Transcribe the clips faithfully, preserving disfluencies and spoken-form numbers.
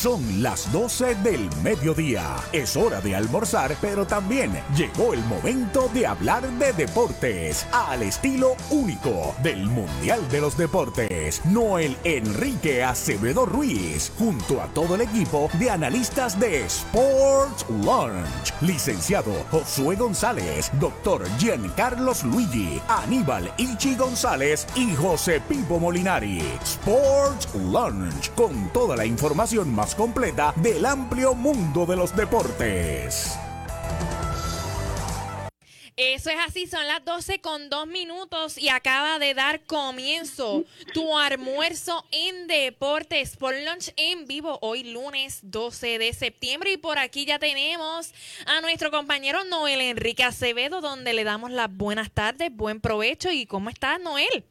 Son las doce del mediodía. Es hora de almorzar, pero también llegó el momento de hablar de deportes al estilo único del Mundial de los Deportes. Noel Enrique Acevedo Ruiz, junto a todo el equipo de analistas de Sports Lunch. Licenciado Josué González, doctor Giancarlos Luigi, Aníbal Ichi González y José Pipo Molinari. Sports Lunch, con toda la información más completa del amplio mundo de los deportes. Eso es así, son las doce con dos minutos y acaba de dar comienzo tu almuerzo en deportes por Lunch en vivo hoy lunes doce de septiembre, y por aquí ya tenemos a nuestro compañero Noel Enrique Acevedo, donde le damos las buenas tardes, buen provecho. ¿Y cómo estás, Noel?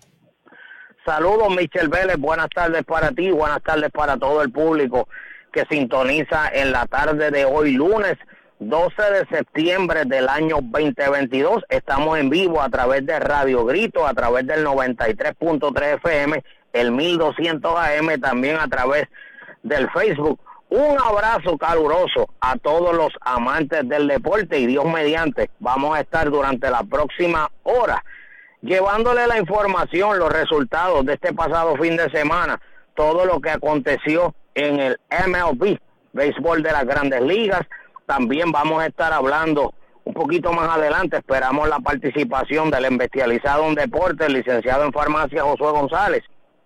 Saludos, Michelle Vélez, buenas tardes para ti, buenas tardes para todo el público que sintoniza en la tarde de hoy lunes doce de septiembre del año veinte veintidós. Estamos en vivo a través de Radio Grito, a través del noventa y tres punto tres F M, el mil doscientos A M, también a través del Facebook. Un abrazo caluroso a todos los amantes del deporte, y Dios mediante, vamos a estar durante la próxima hora llevándole la información, los resultados de este pasado fin de semana, todo lo que aconteció en el M L B, béisbol de las Grandes Ligas. También vamos a estar hablando un poquito más adelante, esperamos la participación del especializado en deportes, el licenciado en farmacia Josué González,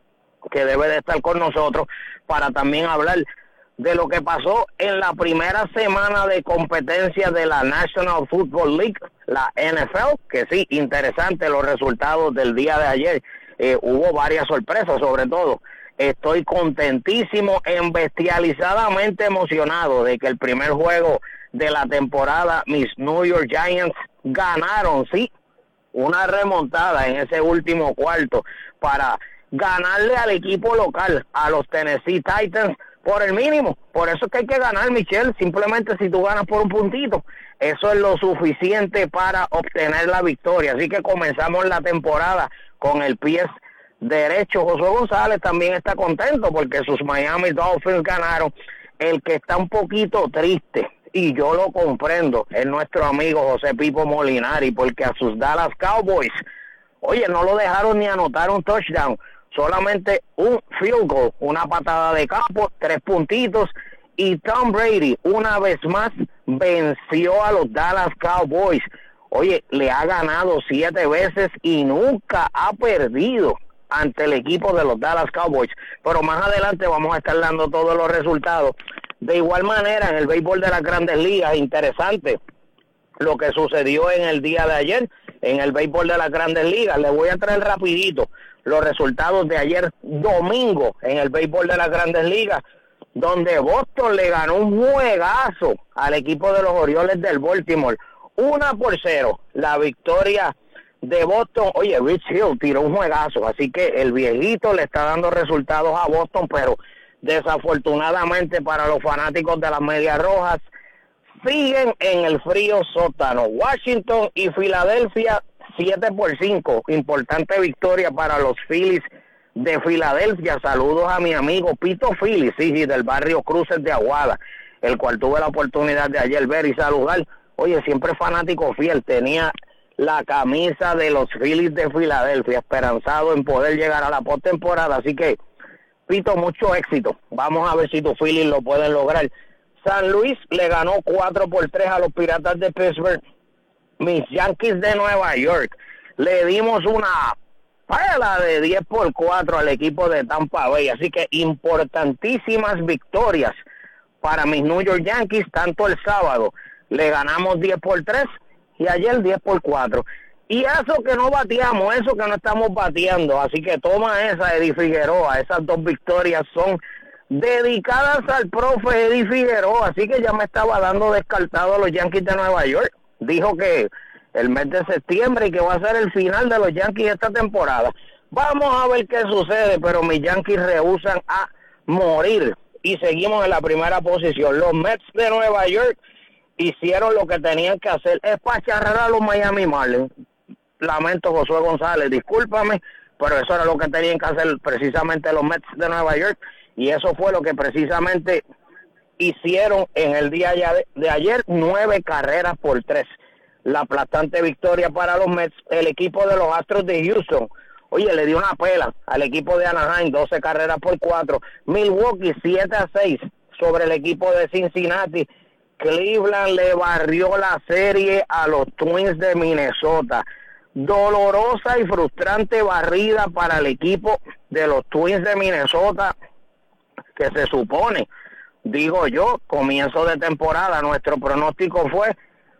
que debe de estar con nosotros para también hablar de lo que pasó en la primera semana de competencia de la National Football League, la N F L, que sí, interesante los resultados del día de ayer. Eh, hubo varias sorpresas, sobre todo. Estoy contentísimo, embestializadamente emocionado de que el primer juego de la temporada, mis New York Giants ganaron, sí, una remontada en ese último cuarto para ganarle al equipo local, a los Tennessee Titans, por el mínimo. Por eso es que hay que ganar, Michelle. Simplemente si tú ganas por un puntito, eso es lo suficiente para obtener la victoria. Así que comenzamos la temporada con el pie derecho. Josué González también está contento porque sus Miami Dolphins ganaron. El que está un poquito triste, y yo lo comprendo, es nuestro amigo José Pipo Molinari, porque a sus Dallas Cowboys, oye, no lo dejaron ni anotar un touchdown, solamente un field goal, una patada de campo, tres puntitos, y Tom Brady una vez más venció a los Dallas Cowboys. Oye, le ha ganado siete veces y nunca ha perdido ante el equipo de los Dallas Cowboys. Pero más adelante vamos a estar dando todos los resultados. De igual manera, en el béisbol de las Grandes Ligas, interesante lo que sucedió en el día de ayer, en el béisbol de las Grandes Ligas. Les voy a traer rapidito los resultados de ayer domingo en el béisbol de las Grandes Ligas, donde Boston le ganó un juegazo al equipo de los Orioles del Baltimore, una por cero, la victoria de Boston. Oye, Rich Hill tiró un juegazo, así que el viejito le está dando resultados a Boston, pero desafortunadamente para los fanáticos de las Medias Rojas, siguen en el frío sótano. Washington y Filadelfia, siete por cinco, importante victoria para los Phillies de Filadelfia. Saludos a mi amigo Pito Phillies, sí, sí, del barrio Cruces de Aguada, el cual tuve la oportunidad de ayer ver y saludar. Oye, siempre fanático fiel, tenía la camisa de los Phillies de Filadelfia, esperanzado en poder llegar a la postemporada, así que Pito, mucho éxito. Vamos a ver si tus Phillies lo pueden lograr. San Luis le ganó cuatro por tres a los Piratas de Pittsburgh. Mis Yankees de Nueva York le dimos una pela de diez por cuatro al equipo de Tampa Bay, así que importantísimas victorias para mis New York Yankees. Tanto el sábado le ganamos diez por tres y ayer diez por cuatro. Y eso que no bateamos, eso que no estamos bateando, así que toma esa, Eddie Figueroa. Esas dos victorias son dedicadas al profe Eddie Figueroa, así que ya me estaba dando descartado a los Yankees de Nueva York. Dijo que el mes de septiembre y que va a ser el final de los Yankees esta temporada. Vamos a ver qué sucede, pero mis Yankees rehusan a morir y seguimos en la primera posición. Los Mets de Nueva York hicieron lo que tenían que hacer, espacharrar a los Miami Marlins. Lamento, Josué González, discúlpame, pero eso era lo que tenían que hacer precisamente los Mets de Nueva York, y eso fue lo que precisamente hicieron en el día de, de ayer, nueve carreras por tres. La aplastante victoria para los Mets. El equipo de los Astros de Houston, oye, le dio una pela al equipo de Anaheim, doce carreras por cuatro. Milwaukee, siete a seis sobre el equipo de Cincinnati. Cleveland le barrió la serie a los Twins de Minnesota. Dolorosa y frustrante barrida para el equipo de los Twins de Minnesota, que se supone, digo yo, comienzo de temporada, nuestro pronóstico fue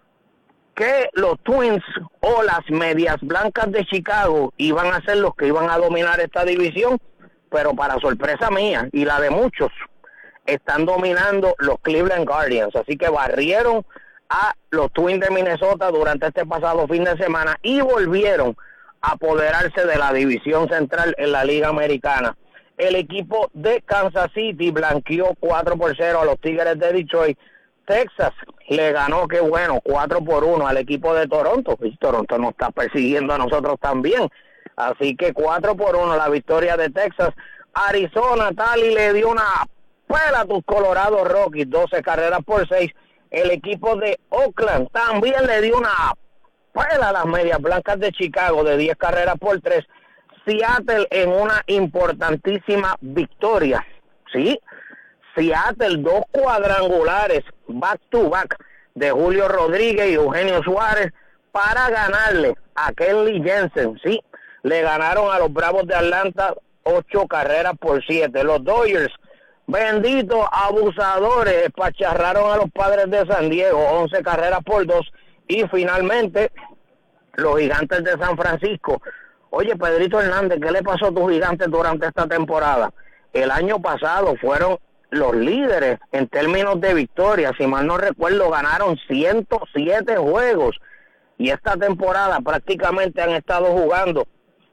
que los Twins o las Medias Blancas de Chicago iban a ser los que iban a dominar esta división, pero para sorpresa mía y la de muchos, están dominando los Cleveland Guardians, así que barrieron a los Twins de Minnesota durante este pasado fin de semana y volvieron a apoderarse de la división central en la Liga Americana. El equipo de Kansas City blanqueó cuatro por cero a los Tigres de Detroit. Texas le ganó, qué bueno, cuatro por uno al equipo de Toronto. Y Toronto nos está persiguiendo a nosotros también. Así que cuatro por uno la victoria de Texas. Arizona, Tali le dio una pela a tus Colorado Rockies, doce carreras por seis. El equipo de Oakland también le dio una pela a las Medias Blancas de Chicago de diez carreras por tres. Seattle en una importantísima victoria, ¿sí? Seattle, dos cuadrangulares back to back de Julio Rodríguez y Eugenio Suárez para ganarle a Kenley Jensen, ¿sí? Le ganaron a los Bravos de Atlanta ocho carreras por siete. Los Dodgers, benditos abusadores, espacharraron a los Padres de San Diego, once carreras por dos. Y finalmente, los Gigantes de San Francisco. Oye, Pedrito Hernández, ¿qué le pasó a tus Gigantes durante esta temporada? El año pasado fueron los líderes en términos de victorias. Si mal no recuerdo, ganaron ciento siete juegos. Y esta temporada prácticamente han estado jugando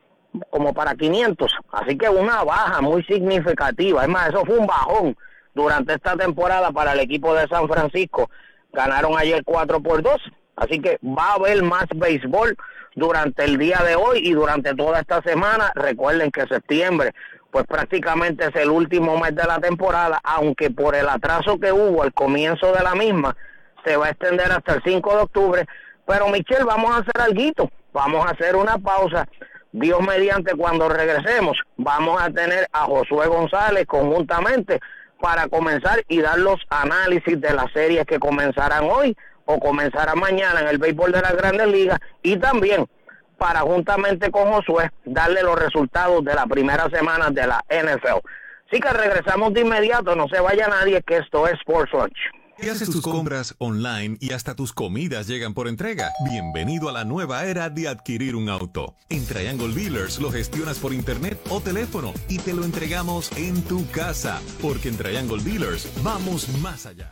como para quinientos. Así que una baja muy significativa. Es más, eso fue un bajón durante esta temporada para el equipo de San Francisco. Ganaron ayer cuatro por dos. Así que va a haber más béisbol durante el día de hoy y durante toda esta semana. Recuerden que septiembre, pues prácticamente es el último mes de la temporada, aunque por el atraso que hubo al comienzo de la misma, se va a extender hasta el cinco de octubre. Pero, Michelle, vamos a hacer alguito, vamos a hacer una pausa. Dios mediante, cuando regresemos, vamos a tener a Josué González conjuntamente para comenzar y dar los análisis de las series que comenzarán hoy o comenzará mañana en el béisbol de las Grandes Ligas, y también para juntamente con Josué darle los resultados de la primera semana de la N F L. Así que regresamos de inmediato, no se vaya nadie, que esto es Sports Lunch. Y haces tus compras online y hasta tus comidas llegan por entrega. Bienvenido a la nueva era de adquirir un auto. En Triangle Dealers lo gestionas por internet o teléfono y te lo entregamos en tu casa, porque en Triangle Dealers vamos más allá.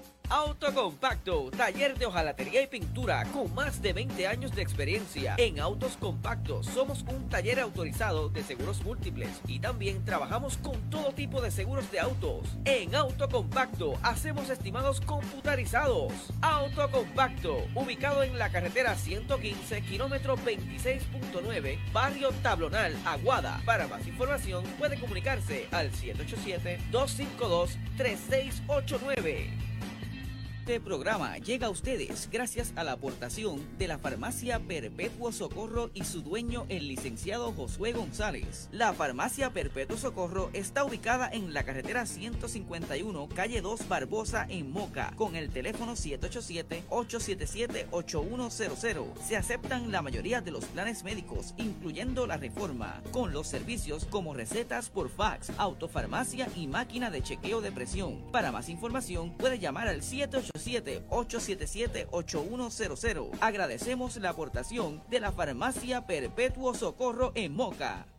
Autocompacto, taller de hojalatería y pintura con más de veinte años de experiencia. En Autos Compactos somos un taller autorizado de seguros múltiples y también trabajamos con todo tipo de seguros de autos. En Autocompacto hacemos estimados computarizados. Autocompacto, ubicado en la carretera ciento quince, kilómetro veintiséis punto nueve, barrio Tablonal, Aguada. Para más información puede comunicarse al siete ocho siete, dos cinco dos, tres seis ocho nueve. Este programa llega a ustedes gracias a la aportación de la Farmacia Perpetuo Socorro y su dueño, el licenciado Josué González. La Farmacia Perpetuo Socorro está ubicada en la carretera ciento cincuenta y uno, calle dos Barbosa, en Moca, con el teléfono siete ocho siete, ocho siete siete, ocho uno cero cero. Se aceptan la mayoría de los planes médicos, incluyendo la Reforma, con los servicios como recetas por fax, autofarmacia y máquina de chequeo de presión. Para más información puede llamar al siete ocho siete, ocho siete siete, ocho uno cero cero. Agradecemos la aportación de la Farmacia Perpetuo Socorro en Moca.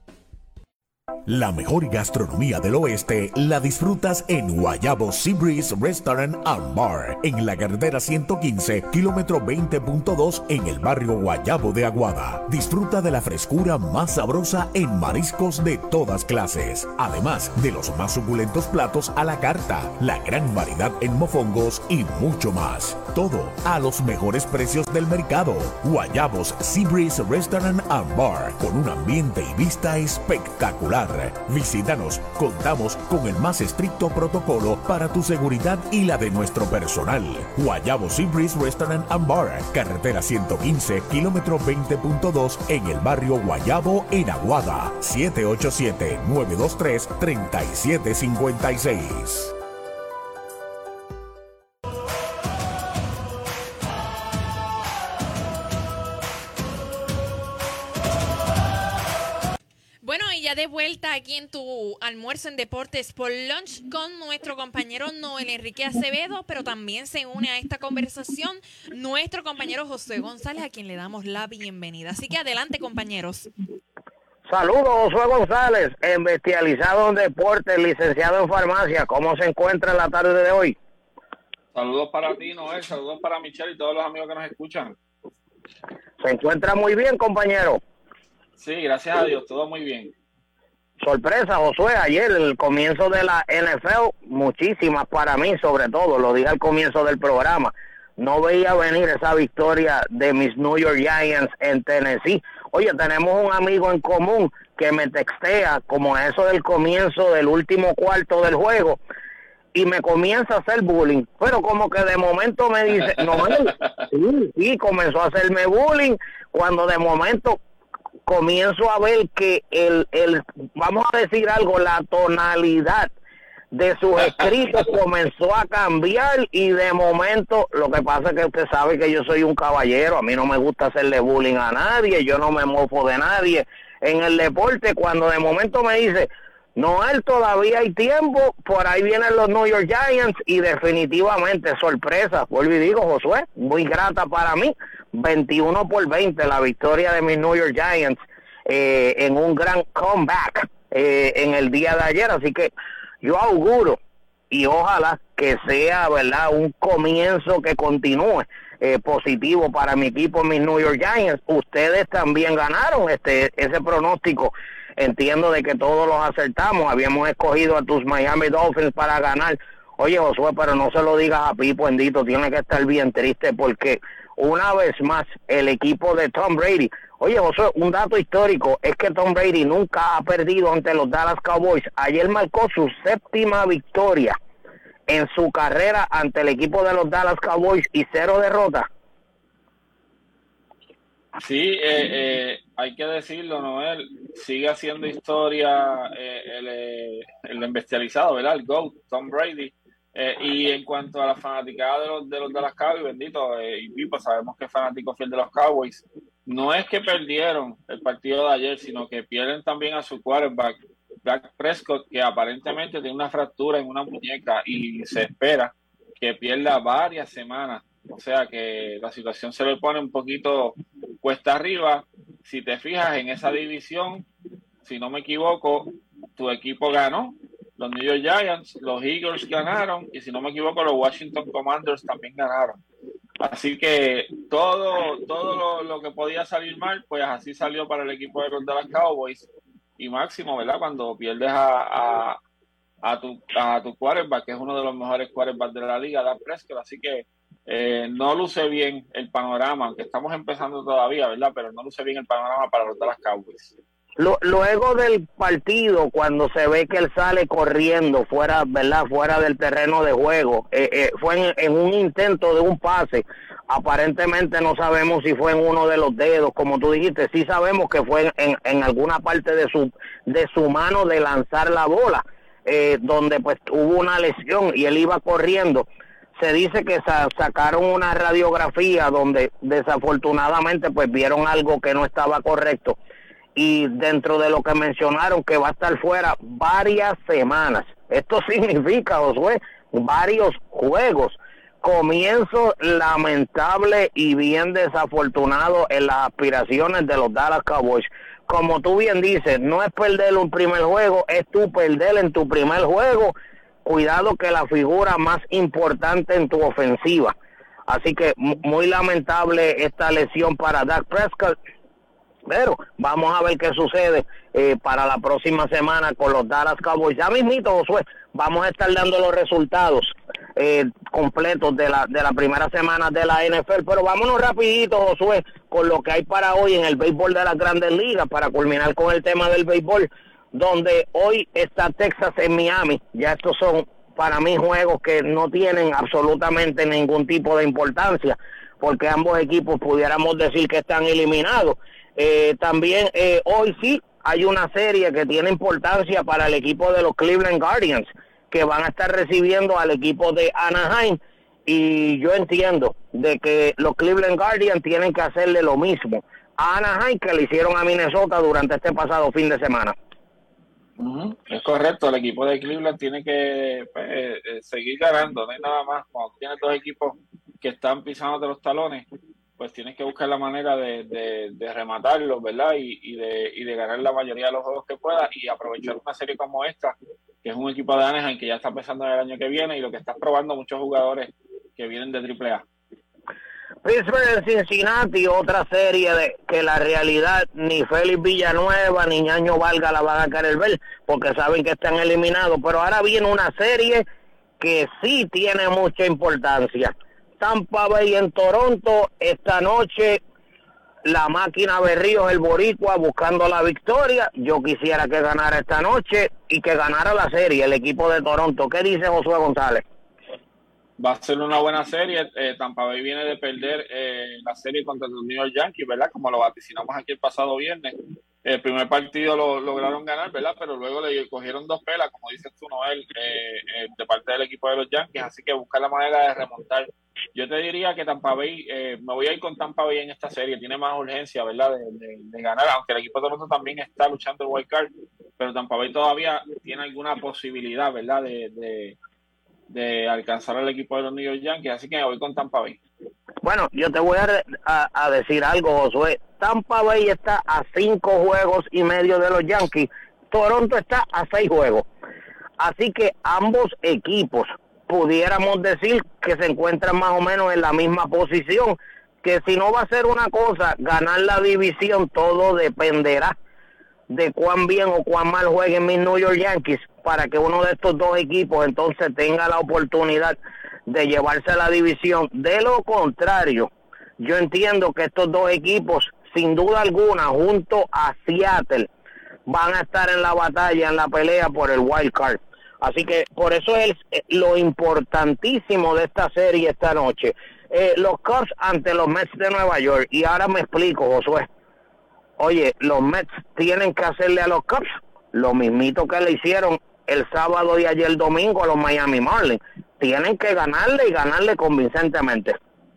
La mejor gastronomía del oeste la disfrutas en Guayabo Sea Breeze Restaurant and Bar, en la carretera ciento quince, kilómetro veinte punto dos, en el barrio Guayabo de Aguada. Disfruta de la frescura más sabrosa en mariscos de todas clases, además de los más suculentos platos a la carta, la gran variedad en mofongos y mucho más. Todo a los mejores precios del mercado. Guayabos Sea Breeze Restaurant and Bar, con un ambiente y vista espectacular celular. Visítanos, contamos con el más estricto protocolo para tu seguridad y la de nuestro personal. Guayabo Sea Breeze Restaurant and Bar, carretera ciento quince, kilómetro veinte punto dos en el barrio Guayabo, en Aguada. siete ocho siete, nueve dos tres, tres siete cinco seis. De vuelta aquí en tu almuerzo en Deportes por Lunch con nuestro compañero Noel Enrique Acevedo, pero también se une a esta conversación nuestro compañero José González, a quien le damos la bienvenida. Así que adelante, compañeros. Saludos, José González, especializado en deportes, licenciado en farmacia. ¿Cómo se encuentra en la tarde de hoy? Saludos para ti, Noel, saludos para Michelle y todos los amigos que nos escuchan. ¿Se encuentra muy bien, compañero? Sí, gracias a Dios, todo muy bien. Sorpresa, Josué, ayer el comienzo de la N F L, muchísimas para mí, sobre todo, lo dije al comienzo del programa, no veía venir esa victoria de mis New York Giants en Tennessee. Oye, tenemos un amigo en común que me textea como eso del comienzo del último cuarto del juego y me comienza a hacer bullying, pero como que de momento me dice, no, sí, sí, comenzó a hacerme bullying cuando de momento comienzo a ver que el, el, vamos a decir algo, la tonalidad de sus escritos comenzó a cambiar y de momento, lo que pasa es que usted sabe que yo soy un caballero, a mí no me gusta hacerle bullying a nadie, yo no me mofo de nadie en el deporte. Cuando de momento me dice, Noel, todavía hay tiempo, por ahí vienen los New York Giants y definitivamente sorpresa, vuelvo y digo, Josué, muy grata para mí, veintiuno por veinte la victoria de mis New York Giants eh, en un gran comeback eh, en el día de ayer, así que yo auguro y ojalá que sea, verdad, un comienzo que continúe eh, positivo para mi equipo, mis New York Giants. Ustedes también ganaron este ese pronóstico, entiendo de que todos los acertamos, habíamos escogido a tus Miami Dolphins para ganar. Oye, Josué, pero no se lo digas a Pipo, bendito, tiene que estar bien triste porque una vez más el equipo de Tom Brady, oye, Josué, un dato histórico es que Tom Brady nunca ha perdido ante los Dallas Cowboys. Ayer marcó su séptima victoria en su carrera ante el equipo de los Dallas Cowboys y cero derrotas. Sí, eh, eh, hay que decirlo, Noel, sigue haciendo historia eh, el, eh, el especializado, ¿verdad? El GOAT, Tom Brady. Eh, y en cuanto a la fanaticada de los de los Dallas Cowboys, bendito, eh, y Pipo, sabemos que es fanático fiel de los Cowboys, no es que perdieron el partido de ayer, sino que pierden también a su quarterback, Dak Prescott, que aparentemente tiene una fractura en una muñeca y se espera que pierda varias semanas. O sea que la situación se le pone un poquito cuesta arriba. Si te fijas en esa división, si no me equivoco, tu equipo ganó. Los New York Giants, los Eagles ganaron y si no me equivoco los Washington Commanders también ganaron. Así que todo todo lo, lo que podía salir mal, pues así salió para el equipo de los Dallas Cowboys. Y máximo, ¿verdad? Cuando pierdes a, a, a, tu, a tu quarterback, que es uno de los mejores quarterbacks de la liga, Dak Prescott. Así que eh, no luce bien el panorama, aunque estamos empezando todavía, ¿verdad? Pero no luce bien el panorama para los Dallas Cowboys. Luego del partido, cuando se ve que él sale corriendo fuera, ¿verdad? Fuera del terreno de juego, eh, eh, fue en, en un intento de un pase. Aparentemente no sabemos si fue en uno de los dedos, como tú dijiste. Sí sabemos que fue en, en alguna parte de su de su mano de lanzar la bola, eh, donde pues hubo una lesión y él iba corriendo. Se dice que sa- sacaron una radiografía donde desafortunadamente pues vieron algo que no estaba correcto. Y dentro de lo que mencionaron que va a estar fuera varias semanas. Esto significa, Josué, varios juegos. Comienzo lamentable y bien desafortunado en las aspiraciones de los Dallas Cowboys. Como tú bien dices, no es perder un primer juego, es tú perder en tu primer juego. Cuidado que la figura más importante en tu ofensiva. Así que muy lamentable esta lesión para Dak Prescott. Pero vamos a ver qué sucede eh, para la próxima semana con los Dallas Cowboys. Ya mismito, Josué, vamos a estar dando los resultados eh, completos de la de la primera semana de la N F L. Pero vámonos rapidito, Josué, con lo que hay para hoy en el béisbol de las Grandes Ligas, para culminar con el tema del béisbol. donde hoy está Texas en Miami. Ya estos son para mí juegos que no tienen absolutamente ningún tipo de importancia, porque ambos equipos pudiéramos decir que están eliminados. Eh, también eh, hoy sí hay una serie que tiene importancia para el equipo de los Cleveland Guardians, que van a estar recibiendo al equipo de Anaheim, y yo entiendo de que los Cleveland Guardians tienen que hacerle lo mismo a Anaheim que le hicieron a Minnesota durante este pasado fin de semana. Uh-huh. Es correcto, el equipo de Cleveland tiene que pues, eh, seguir ganando, no hay nada más. Cuando tienes dos equipos que están pisando de los talones, pues tienes que buscar la manera de, de, de rematarlos, ¿verdad? Y, y, de, y de ganar la mayoría de los juegos que puedas y aprovechar una serie como esta, que es un equipo de Anaheim que ya está empezando el año que viene y lo que estás probando muchos jugadores que vienen de triple A. Pittsburgh en Cincinnati, otra serie de que la realidad ni Félix Villanueva ni Ñaño Vargas la van a querer ver porque saben que están eliminados, pero ahora viene una serie que sí tiene mucha importancia. Tampa Bay en Toronto, esta noche la máquina Berríos, el boricua, buscando la victoria. Yo quisiera que ganara esta noche y que ganara la serie el equipo de Toronto. ¿Qué dice Josué González? Va a ser una buena serie. eh, Tampa Bay viene de perder eh, la serie contra los New York Yankees, ¿verdad? Como lo vaticinamos aquí el pasado viernes. El primer partido lo lograron ganar, ¿verdad? Pero luego le cogieron dos pelas, como dices tú, Noel, eh, eh, de parte del equipo de los Yankees. Así que buscar la manera de remontar. Yo te diría que Tampa Bay, eh, me voy a ir con Tampa Bay en esta serie. Tiene más urgencia, ¿verdad? De, de, de ganar, aunque el equipo de Toronto también está luchando el wild card. Pero Tampa Bay todavía tiene alguna posibilidad, ¿verdad? De... de de alcanzar al equipo de los New York Yankees, así que me voy con Tampa Bay. Bueno, yo te voy a, a, a decir algo, Josué. Tampa Bay está a cinco juegos y medio de los Yankees, Toronto está a seis juegos, así que ambos equipos pudiéramos decir que se encuentran más o menos en la misma posición, que si no va a ser una cosa, ganar la división, todo dependerá de cuán bien o cuán mal jueguen mis New York Yankees para que uno de estos dos equipos entonces tenga la oportunidad de llevarse a la división. De lo contrario, yo entiendo que estos dos equipos, sin duda alguna, junto a Seattle, van a estar en la batalla, en la pelea por el wild card. Así que por eso es lo importantísimo de esta serie esta noche. Eh, los Cubs ante los Mets de Nueva York. Y ahora me explico, Josué. Oye, los Mets tienen que hacerle a los Cubs lo mismito que le hicieron el sábado y ayer domingo a los Miami Marlins. Tienen que ganarle y ganarle convincentemente.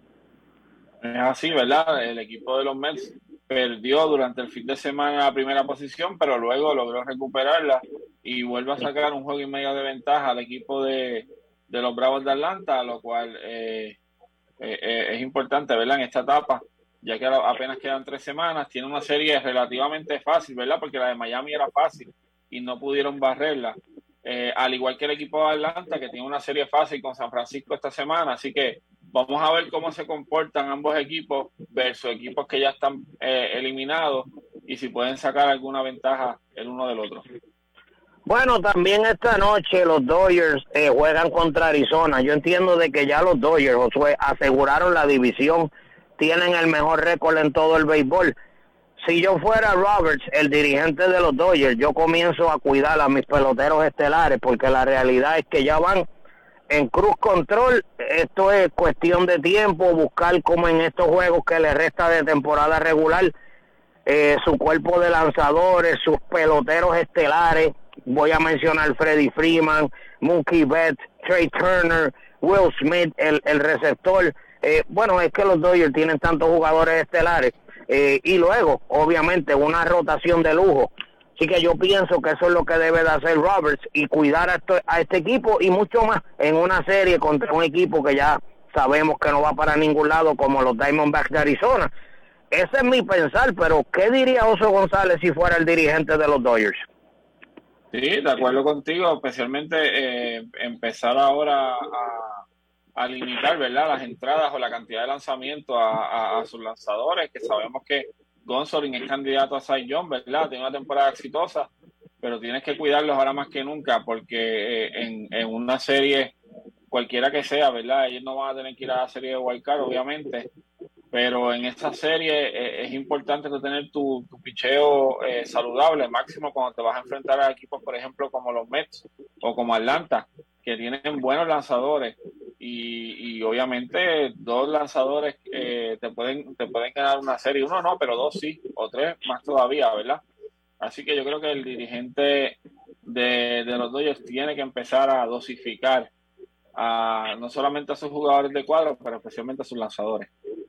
Es así, ¿verdad? El equipo de los Mets perdió durante el fin de semana la primera posición, pero luego logró recuperarla y vuelve a sacar un juego y medio de ventaja al equipo de, de los Bravos de Atlanta, lo cual eh, eh, es importante, ¿verdad? En esta etapa, ya que apenas quedan tres semanas, tiene una serie relativamente fácil, ¿verdad? Porque la de Miami era fácil y no pudieron barrerla. Eh, al igual que el equipo de Atlanta, que tiene una serie fácil con San Francisco esta semana, así que vamos a ver cómo se comportan ambos equipos versus equipos que ya están eh, eliminados y si pueden sacar alguna ventaja el uno del otro. Bueno, también esta noche los Dodgers eh, juegan contra Arizona. Yo entiendo de que ya los Dodgers, Josué, aseguraron la división, tienen el mejor récord en todo el béisbol. Si yo fuera Roberts, el dirigente de los Dodgers, yo comienzo a cuidar a mis peloteros estelares, porque la realidad es que ya van en cruz control. Esto es cuestión de tiempo, buscar como en estos juegos que le resta de temporada regular, eh, su cuerpo de lanzadores, sus peloteros estelares. Voy a mencionar Freddie Freeman, Mookie Betts, Trey Turner, Will Smith, el, el receptor. Eh, bueno, es que los Dodgers tienen tantos jugadores estelares. Eh, y luego, obviamente, una rotación de lujo. Así que yo pienso que eso es lo que debe de hacer Roberts y cuidar a, esto, a este equipo y mucho más en una serie contra un equipo que ya sabemos que no va para ningún lado, como los Diamondbacks de Arizona. Ese es mi pensar, pero ¿qué diría Oso González si fuera el dirigente de los Dodgers? Sí, de acuerdo contigo, especialmente eh, empezar ahora a, a limitar, ¿verdad?, las entradas o la cantidad de lanzamientos a, a, a sus lanzadores, que sabemos que Gonsolin es candidato a Cy Young, ¿verdad?, tiene una temporada exitosa, pero tienes que cuidarlos ahora más que nunca, porque eh, en, en una serie, cualquiera que sea, ¿verdad?, ellos no van a tener que ir a la serie de wild card, obviamente, pero en esta serie eh, es importante tener tu, tu picheo eh, saludable, máximo cuando te vas a enfrentar a equipos, por ejemplo, como los Mets o como Atlanta, que tienen buenos lanzadores y, y obviamente dos lanzadores eh, te pueden te pueden ganar una serie, uno no, pero dos sí, o tres más todavía, ¿verdad? Así que yo creo que el dirigente de, de los Dodgers tiene que empezar a dosificar a, no solamente a sus jugadores de cuadro, pero especialmente a sus lanzadores.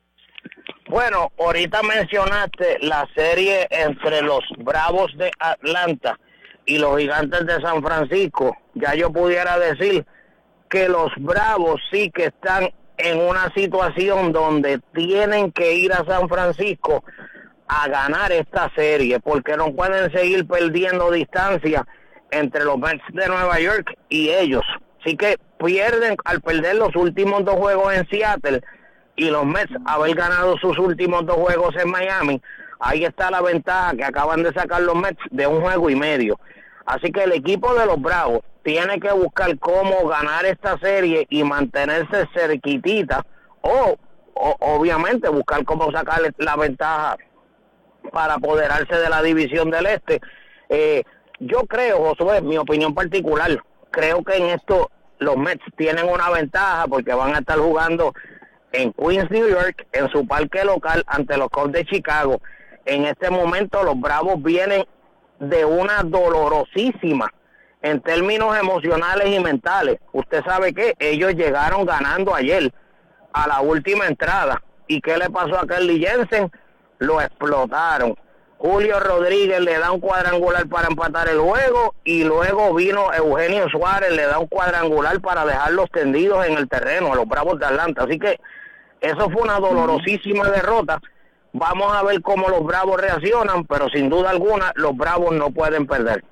Bueno, ahorita mencionaste la serie entre los Bravos de Atlanta y los Gigantes de San Francisco. Ya yo pudiera decir que los Bravos sí que están en una situación donde tienen que ir a San Francisco a ganar esta serie, porque no pueden seguir perdiendo distancia entre los Mets de Nueva York y ellos. Así que pierden al perder los últimos dos juegos en Seattle y los Mets haber ganado sus últimos dos juegos en Miami. Ahí está la ventaja que acaban de sacar los Mets de un juego y medio. Así que el equipo de los Bravos tiene que buscar cómo ganar esta serie y mantenerse cerquitita, o, o obviamente buscar cómo sacar la ventaja para apoderarse de la división del este. Eh, yo creo, Josué, mi opinión particular, creo que en esto los Mets tienen una ventaja porque van a estar jugando en Queens, New York, en su parque local ante los Cubs de Chicago. En este momento los Bravos vienen de una dolorosísima en términos emocionales y mentales. Usted sabe que ellos llegaron ganando ayer a la última entrada. ¿Y qué le pasó a Kelly Jensen? Lo explotaron. Julio Rodríguez le da un cuadrangular para empatar el juego y luego vino Eugenio Suárez, le da un cuadrangular para dejarlos tendidos en el terreno a los Bravos de Atlanta. Así que eso fue una dolorosísima derrota. Vamos a ver cómo los Bravos reaccionan, pero sin duda alguna los Bravos no pueden perder.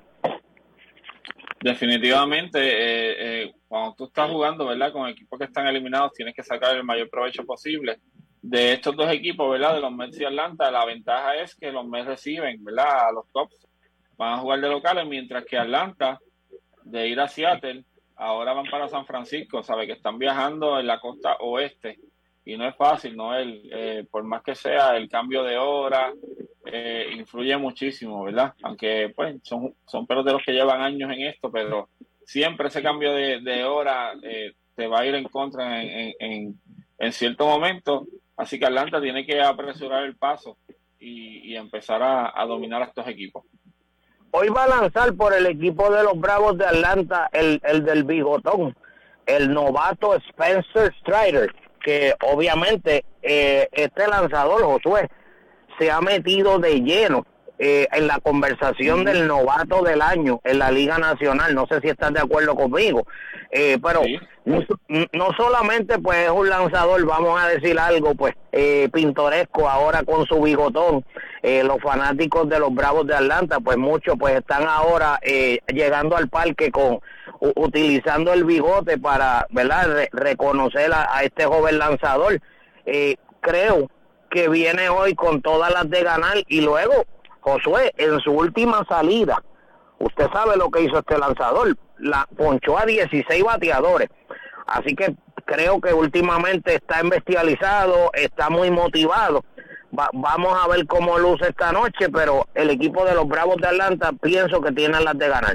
Definitivamente, eh, eh, cuando tú estás jugando, ¿verdad?, con equipos que están eliminados, tienes que sacar el mayor provecho posible. De estos dos equipos, ¿verdad?, de los Mets y Atlanta, la ventaja es que los Mets reciben, ¿verdad?, a los Cubs, van a jugar de locales, mientras que Atlanta, de ir a Seattle, ahora van para San Francisco, sabe que están viajando en la costa oeste, y no es fácil, ¿no? El, eh, por más que sea, el cambio de hora eh, influye muchísimo, ¿verdad? Aunque, pues, son, son peloteros que llevan años en esto, pero siempre ese cambio de, de hora eh, te va a ir en contra en, en, en, en cierto momento. Así que Atlanta tiene que apresurar el paso y, y empezar a, a dominar a estos equipos. Hoy va a lanzar por el equipo de los Bravos de Atlanta el, el del bigotón, el novato Spencer Strider, que obviamente eh, este lanzador, Josué, se ha metido de lleno eh, en la conversación del novato del año en la Liga Nacional. No sé si estás de acuerdo conmigo, eh, pero sí. no, no solamente pues es un lanzador, vamos a decir algo pues eh, pintoresco ahora con su bigotón. Eh, los fanáticos de los Bravos de Atlanta, pues muchos pues están ahora eh, llegando al parque con u, utilizando el bigote para, ¿verdad?, Re, reconocer a, a este joven lanzador. Eh, creo que viene hoy con todas las de ganar. Y luego, Josué, en su última salida, usted sabe lo que hizo este lanzador, la ponchó a dieciséis bateadores. Así que creo que últimamente está embestializado, está muy motivado. Va, vamos a ver cómo luce esta noche, pero el equipo de los Bravos de Atlanta pienso que tienen las de ganar.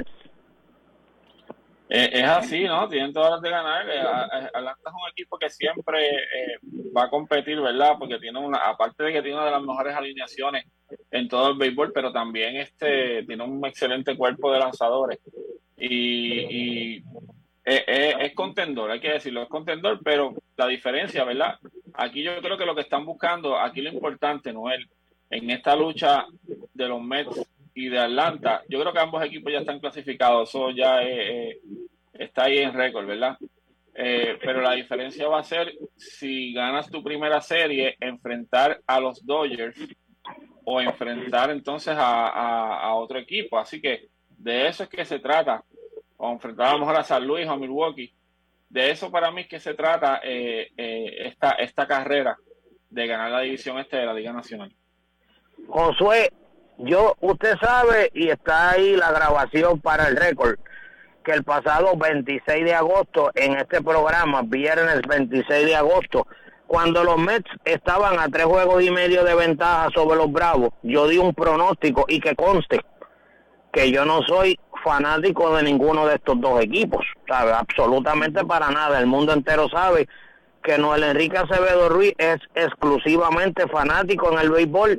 Eh, es así, ¿no? Tienen todas las de ganar. Eh, Atlanta es un equipo que siempre eh, va a competir, ¿verdad? Porque tiene una, aparte de que tiene una de las mejores alineaciones en todo el béisbol, pero también este tiene un excelente cuerpo de lanzadores. Y, y eh, eh, es contendor, hay que decirlo, es contendor, pero la diferencia, ¿verdad? Aquí yo creo que lo que están buscando, aquí lo importante, Noel, en esta lucha de los Mets y de Atlanta, yo creo que ambos equipos ya están clasificados, eso ya eh, eh, está ahí en récord, ¿verdad? Eh, pero la diferencia va a ser si ganas tu primera serie, enfrentar a los Dodgers o enfrentar entonces a, a, a otro equipo. Así que de eso es que se trata, o enfrentar a lo mejor a San Luis o a Milwaukee. De eso para mí es que se trata eh, eh, esta, esta carrera de ganar la división este de la Liga Nacional. Josué, yo, usted sabe, y está ahí la grabación para el récord, que el pasado veintiséis de agosto, en este programa, viernes veintiséis de agosto, Cuando los Mets estaban a tres juegos y medio de ventaja sobre los Bravos, yo di un pronóstico, y que conste que yo no soy fanático de ninguno de estos dos equipos, ¿sabe? Absolutamente para nada. El mundo entero sabe que Noel Enrique Acevedo Ruiz es exclusivamente fanático en el béisbol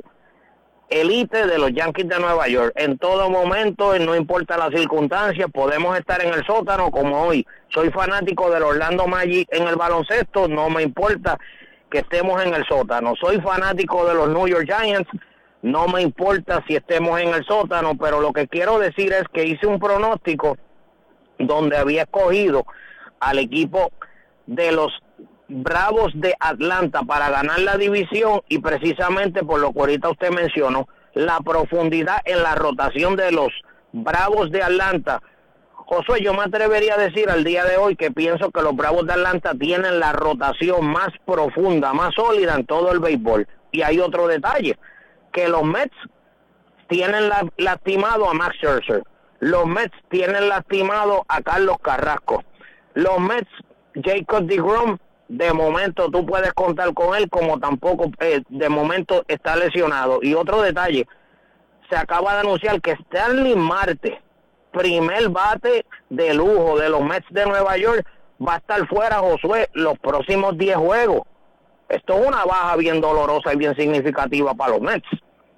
elite de los Yankees de Nueva York. En todo momento, no importa las circunstancias, podemos estar en el sótano como hoy. Soy fanático del Orlando Magic en el baloncesto, no me importa que estemos en el sótano. Soy fanático de los New York Giants, no me importa si estemos en el sótano, pero lo que quiero decir es que hice un pronóstico donde había escogido al equipo de los Bravos de Atlanta para ganar la división, y precisamente por lo que ahorita usted mencionó, la profundidad en la rotación de los Bravos de Atlanta. Josué, yo me atrevería a decir al día de hoy que pienso que los Bravos de Atlanta tienen la rotación más profunda, más sólida en todo el béisbol. Y hay otro detalle, que los Mets tienen la, lastimado a Max Scherzer, los Mets tienen lastimado a Carlos Carrasco, los Mets, Jacob deGrom, de momento tú puedes contar con él, como tampoco eh, de momento está lesionado. Y otro detalle, se acaba de anunciar que Stanley Marte, primer bate de lujo de los Mets de Nueva York, va a estar fuera, Josué, los próximos diez juegos. Esto es una baja bien dolorosa y bien significativa para los Mets.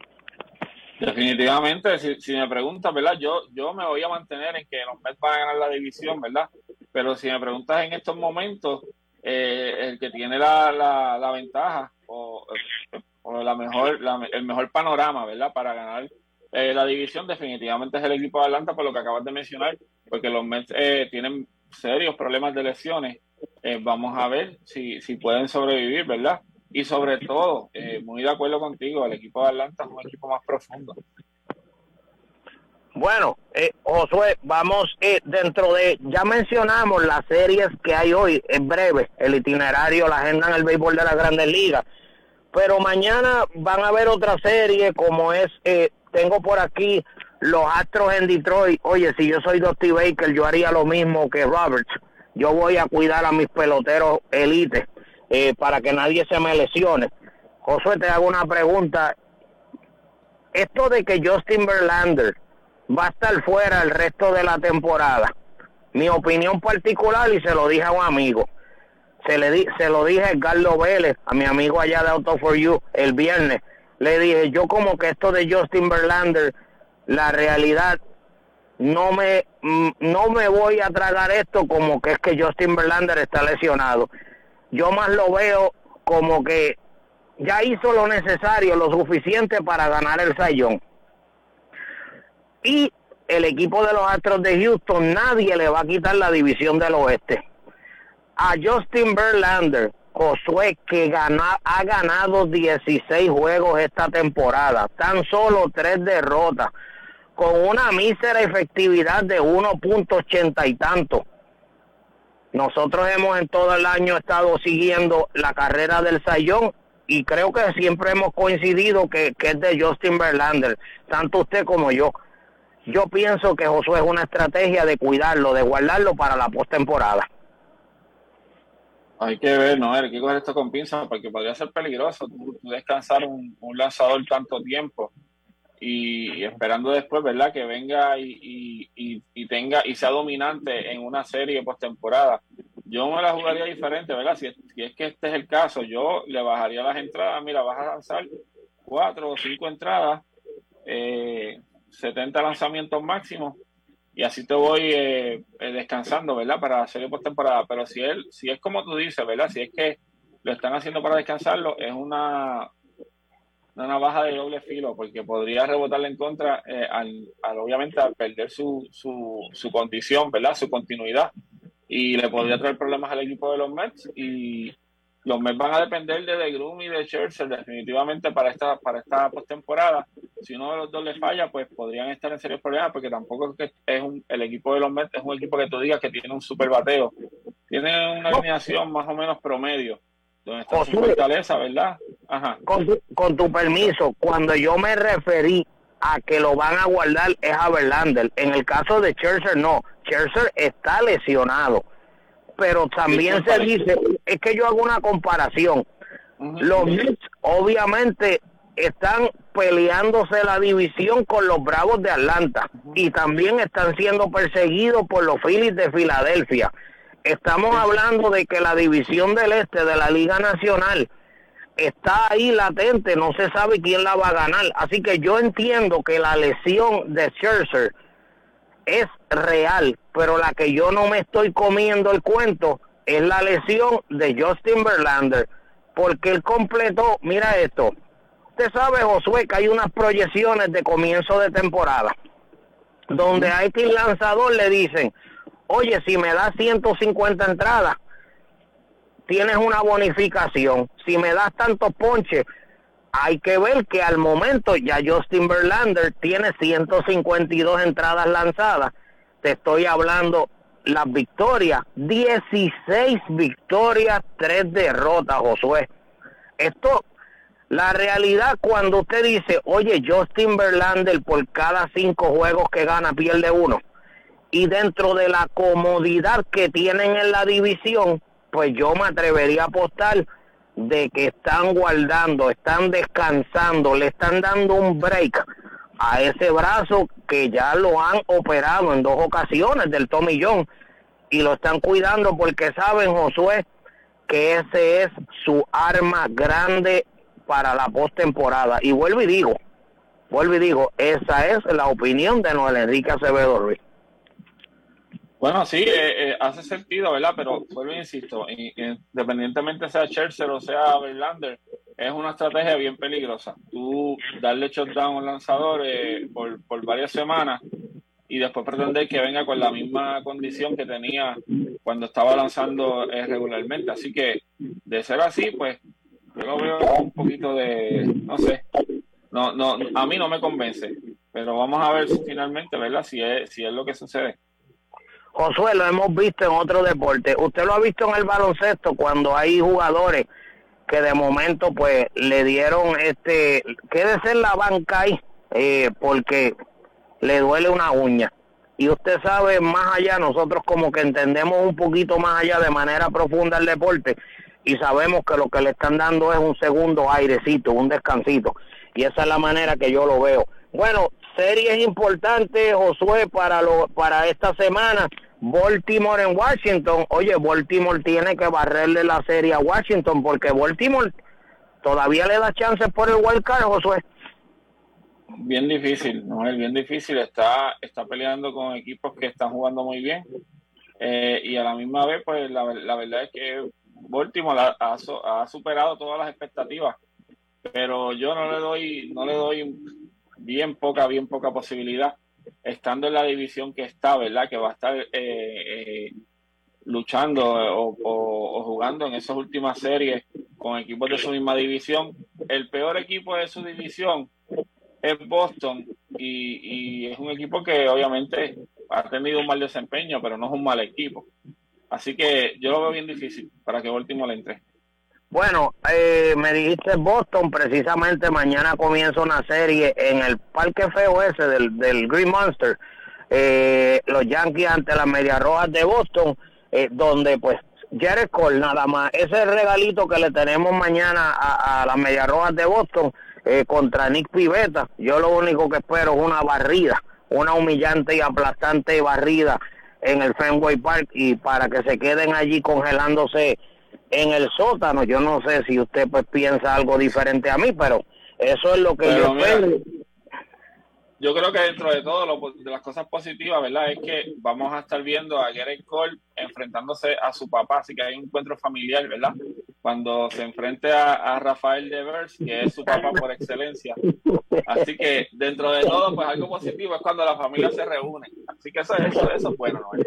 Definitivamente, si, si me preguntas, ¿verdad? Yo, yo me voy a mantener en que los Mets van a ganar la división, ¿verdad? Pero si me preguntas en estos momentos, eh, el que tiene la, la, la ventaja o, o la mejor, la, el mejor panorama, ¿verdad? Para ganar eh, la división definitivamente es el equipo de Atlanta, por lo que acabas de mencionar, porque los Mets eh, tienen serios problemas de lesiones. Eh, vamos a ver si, si pueden sobrevivir, ¿verdad? Y sobre todo, eh, muy de acuerdo contigo, el equipo de Atlanta es un equipo más profundo. Bueno, eh, Josué, vamos eh, dentro de, ya mencionamos las series que hay hoy, es breve, el itinerario, la agenda en el béisbol de las Grandes Ligas, pero mañana van a haber otra serie como es, eh, tengo por aquí los Astros en Detroit. Oye, si yo soy Dusty Baker, yo haría lo mismo que Roberts, yo voy a cuidar a mis peloteros elite eh, para que nadie se me lesione. Josué, te hago una pregunta, esto de que Justin Verlander va a estar fuera el resto de la temporada, mi opinión particular, y se lo dije a un amigo, se le di, se lo dije a Edgardo Vélez, a mi amigo allá de Auto for You, el viernes, le dije, yo como que esto de Justin Verlander, la realidad, no me, no me voy a tragar esto como que es que Justin Verlander está lesionado, yo más lo veo como que ya hizo lo necesario, lo suficiente para ganar el Cy Young. Y el equipo de los Astros de Houston, nadie le va a quitar la división del oeste. A Justin Verlander, Josué, que gana, ha ganado dieciséis juegos esta temporada, tan solo tres derrotas, con una mísera efectividad de uno punto ochenta y tanto. Nosotros hemos en todo el año estado siguiendo la carrera del Cy Young, y creo que siempre hemos coincidido que, que es de Justin Verlander, tanto usted como yo. Yo pienso que Josué es una estrategia de cuidarlo, de guardarlo para la postemporada. Hay que ver, ¿no? Hay que coger esto con pinzas porque podría ser peligroso tú, tú descansar un, un lanzador tanto tiempo y, y esperando después, ¿verdad? Que venga y, y, y, y tenga y sea dominante en una serie postemporada. Yo me la jugaría diferente, ¿verdad? Si es, si es que este es el caso, yo le bajaría las entradas. Mira, vas a lanzar cuatro o cinco entradas, eh, setenta lanzamientos máximos, y así te voy eh, eh, descansando, ¿verdad? Para la serie postemporada. Pero si él, si es como tú dices, ¿verdad? Si es que lo están haciendo para descansarlo, es una, una baja de doble filo, porque podría rebotarle en contra, eh, al, al, obviamente, al perder su, su, su condición, ¿verdad? Su continuidad, y le podría traer problemas al equipo de los Mets, y los Mets van a depender de deGrom y de Scherzer definitivamente para esta para esta postemporada. Si uno de los dos le falla, pues podrían estar en serios problemas, porque tampoco es que es un, el equipo de los Mets es un equipo que tú digas que tiene un super bateo. Tiene una alineación más o menos promedio, donde está su fortaleza, ¿verdad? Ajá. Con tu, con tu permiso, cuando yo me referí a que lo van a guardar es a Verlander. En el caso de Scherzer, no. Scherzer está lesionado. Pero también se dice, es que yo hago una comparación. Uh-huh. Los Mets obviamente están peleándose la división con los Bravos de Atlanta uh-huh. y también están siendo perseguidos por los Phillies de Filadelfia. Estamos hablando de que la división del este de la Liga Nacional está ahí latente, no se sabe quién la va a ganar. Así que yo entiendo que la lesión de Scherzer es real, pero la que yo no me estoy comiendo el cuento es la lesión de Justin Verlander, porque él completó, mira esto, usted sabe, Josué, que hay unas proyecciones de comienzo de temporada, donde a este lanzador le dicen, oye, si me das ciento cincuenta entradas, tienes una bonificación, si me das tantos ponches, hay que ver que al momento ya Justin Verlander tiene ciento cincuenta y dos entradas lanzadas. Te estoy hablando las victorias, dieciséis victorias, tres derrotas, Josué. Esto, la realidad cuando usted dice, oye, Justin Verlander por cada cinco juegos que gana pierde uno, y dentro de la comodidad que tienen en la división, pues yo me atrevería a apostar de que están guardando, están descansando, le están dando un break a ese brazo que ya lo han operado en dos ocasiones del Tommy John y lo están cuidando porque saben, Josué, que ese es su arma grande para la postemporada. Y vuelvo y digo, vuelvo y digo, esa es la opinión de Noel Enrique Acevedo Ruiz. Bueno, sí, eh, eh, hace sentido, ¿verdad? Pero vuelvo e insisto, y, y, independientemente sea Scherzer o sea Verlander, es una estrategia bien peligrosa. Tú darle shutdown a un lanzador eh, por, por varias semanas y después pretender que venga con la misma condición que tenía cuando estaba lanzando eh, regularmente. Así que, de ser así, pues, yo lo veo un poquito de, no sé, no, no, a mí no me convence, pero vamos a ver si finalmente, ¿verdad? Si es, si es lo que sucede. Josué, lo hemos visto en otro deporte. Usted lo ha visto en el baloncesto cuando hay jugadores que de momento pues le dieron este, quédese en la banca ahí eh, porque le duele una uña. Y usted sabe, más allá, nosotros como que entendemos un poquito más allá de manera profunda el deporte y sabemos que lo que le están dando es un segundo airecito, un descansito. Y esa es la manera que yo lo veo. Bueno, series importantes, Josué, para lo, para esta semana. Baltimore en Washington. Oye, Baltimore tiene que barrerle la serie a Washington porque Baltimore todavía le da chances por el wild card, Josué. Bien difícil, no es bien difícil. Está, está peleando con equipos que están jugando muy bien eh, y a la misma vez, pues la, la verdad es que Baltimore ha, ha, ha superado todas las expectativas, pero yo no le doy, no le doy bien poca, bien poca posibilidad, estando en la división que está, ¿verdad? Que va a estar eh, eh, luchando o, o, o jugando en esas últimas series con equipos de su misma división. El peor equipo de su división es Boston y, y es un equipo que obviamente ha tenido un mal desempeño, pero no es un mal equipo. Así que yo lo veo bien difícil para que Baltimore entre. Bueno, eh, me dijiste Boston, precisamente mañana comienza una serie en el parque feo ese del, del Green Monster, eh, los Yankees ante las Medias Rojas de Boston, eh, donde pues Gerrit Cole nada más, ese regalito que le tenemos mañana a, a las Medias Rojas de Boston eh, contra Nick Pivetta. Yo lo único que espero es una barrida, una humillante y aplastante barrida en el Fenway Park y para que se queden allí congelándose en el sótano. Yo no sé si usted pues piensa algo diferente a mí, pero eso es lo que pero yo mira, espero. Yo creo que dentro de todo, lo, de las cosas positivas, ¿verdad? Es que vamos a estar viendo a Gerrit Cole enfrentándose a su papá, así que hay un encuentro familiar, ¿verdad? Cuando se enfrente a, a Rafael Devers, que es su papá por excelencia. Así que dentro de todo, pues algo positivo es cuando la familia se reúne. Así que eso, eso, eso es bueno, ¿no?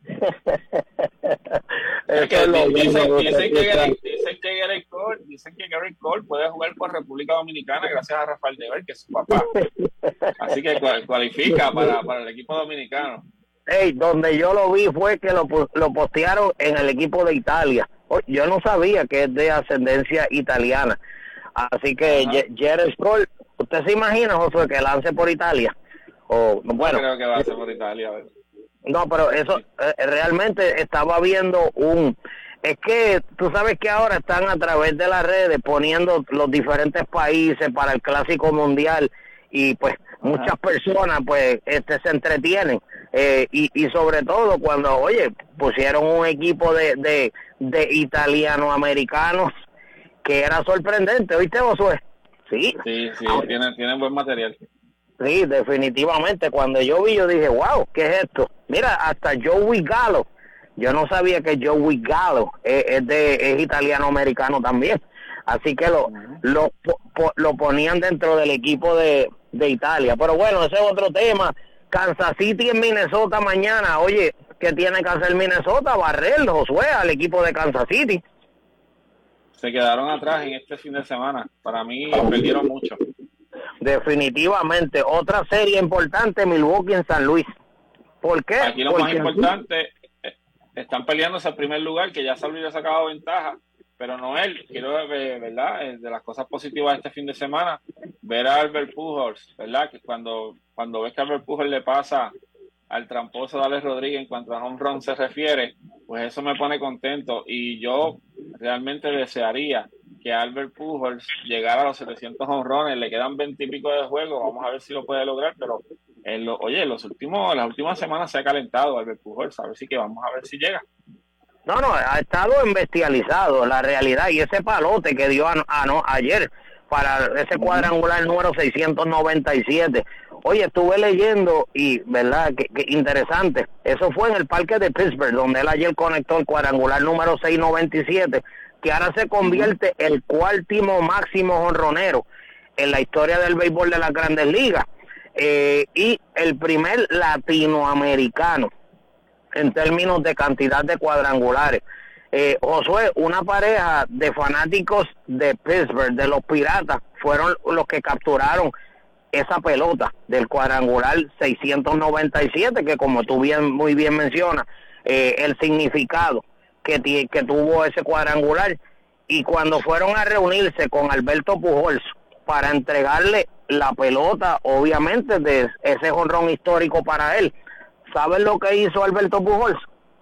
Es que dicen, dicen que Gerrit, dicen que Gerrit Cole, dicen que Gerrit Cole puede jugar por República Dominicana gracias a Rafael Devers, que es su papá. Así que cualifica para, para el equipo dominicano. Hey, donde yo lo vi fue que lo, lo postearon en el equipo de Italia. Yo no sabía que es de ascendencia italiana. Así que Gerrit Cole, ¿usted se imagina, Josué, que lance por Italia? O, bueno, yo creo que lance por Italia, a ver. No, pero eso eh, realmente estaba viendo un es que tú sabes que ahora están a través de las redes poniendo los diferentes países para el Clásico Mundial y pues muchas personas pues este se entretienen eh, y, y sobre todo cuando, oye, pusieron un equipo de, de, de italiano-americanos que era sorprendente, ¿oíste, Josué? Sí, sí, sí tienen, tienen buen material. Sí, definitivamente. Cuando yo vi, yo dije, wow, ¿qué es esto? Mira, hasta Joey Gallo. Yo no sabía que Joey Gallo es, es, de, es italiano-americano también. Así que lo, uh-huh. lo, po, lo ponían dentro del equipo de, de Italia. Pero bueno, ese es otro tema. Kansas City en Minnesota mañana. Oye, ¿qué tiene que hacer Minnesota? Barrer, Josué, al equipo de Kansas City. Se quedaron atrás en este fin de semana. Para mí, perdieron mucho. Definitivamente. Otra serie importante, Milwaukee en San Luis. ¿Por qué? Aquí lo Porque más importante, eh, están peleándose el primer lugar, que ya San Luis ha sacado ventaja, pero Noel, quiero ver, ¿verdad? Eh, de las cosas positivas de este fin de semana, ver a Albert Pujols, ¿verdad? Que cuando, cuando ves que Albert Pujols le pasa al tramposo de Alex Rodríguez en cuanto a home run se refiere, pues eso me pone contento y yo realmente desearía que Albert Pujols llegara a los setecientos home runs, le quedan veinte y pico de juego, vamos a ver si lo puede lograr, pero en lo, oye, en los últimos, las últimas semanas se ha calentado Albert Pujols, a ver si que vamos a ver si llega. No, no, ha estado embestializado la realidad y ese palote que dio a, a, no, ayer para ese cuadrangular número seiscientos noventa y siete. Oye, estuve leyendo y, ¿verdad? Que, que interesante. Eso fue en el parque de Pittsburgh, donde él ayer conectó el cuadrangular número seiscientos noventa y siete, que ahora se convierte el cuartimo máximo jonronero en la historia del béisbol de las Grandes Ligas eh, y el primer latinoamericano en términos de cantidad de cuadrangulares. Eh, Josué, una pareja de fanáticos de Pittsburgh, de los Piratas, fueron los que capturaron esa pelota del cuadrangular seiscientos noventa y siete, que como tú bien muy bien mencionas, eh, el significado que, t- que tuvo ese cuadrangular, y cuando fueron a reunirse con Alberto Pujols para entregarle la pelota, obviamente, de ese jonrón histórico para él, ¿sabes lo que hizo Alberto Pujols?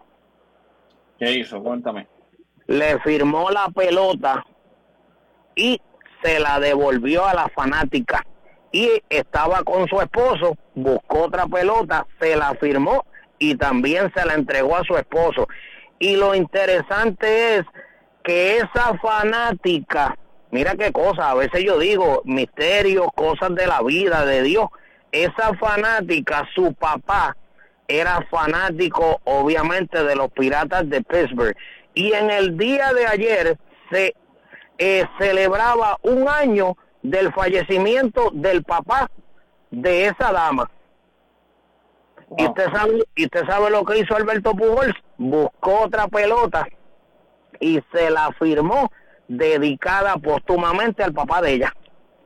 ¿Qué hizo? Cuéntame. Le firmó la pelota y se la devolvió a la fanática. Y estaba con su esposo, buscó otra pelota, se la firmó y también se la entregó a su esposo. Y lo interesante es que esa fanática, mira qué cosa, a veces yo digo misterios, cosas de la vida, de Dios, esa fanática, su papá, era fanático obviamente de los Piratas de Pittsburgh, y en el día de ayer se eh, celebraba un año del fallecimiento del papá de esa dama. Wow. Y usted sabe, y usted sabe lo que hizo Alberto Pujols, buscó otra pelota y se la firmó dedicada póstumamente al papá de ella.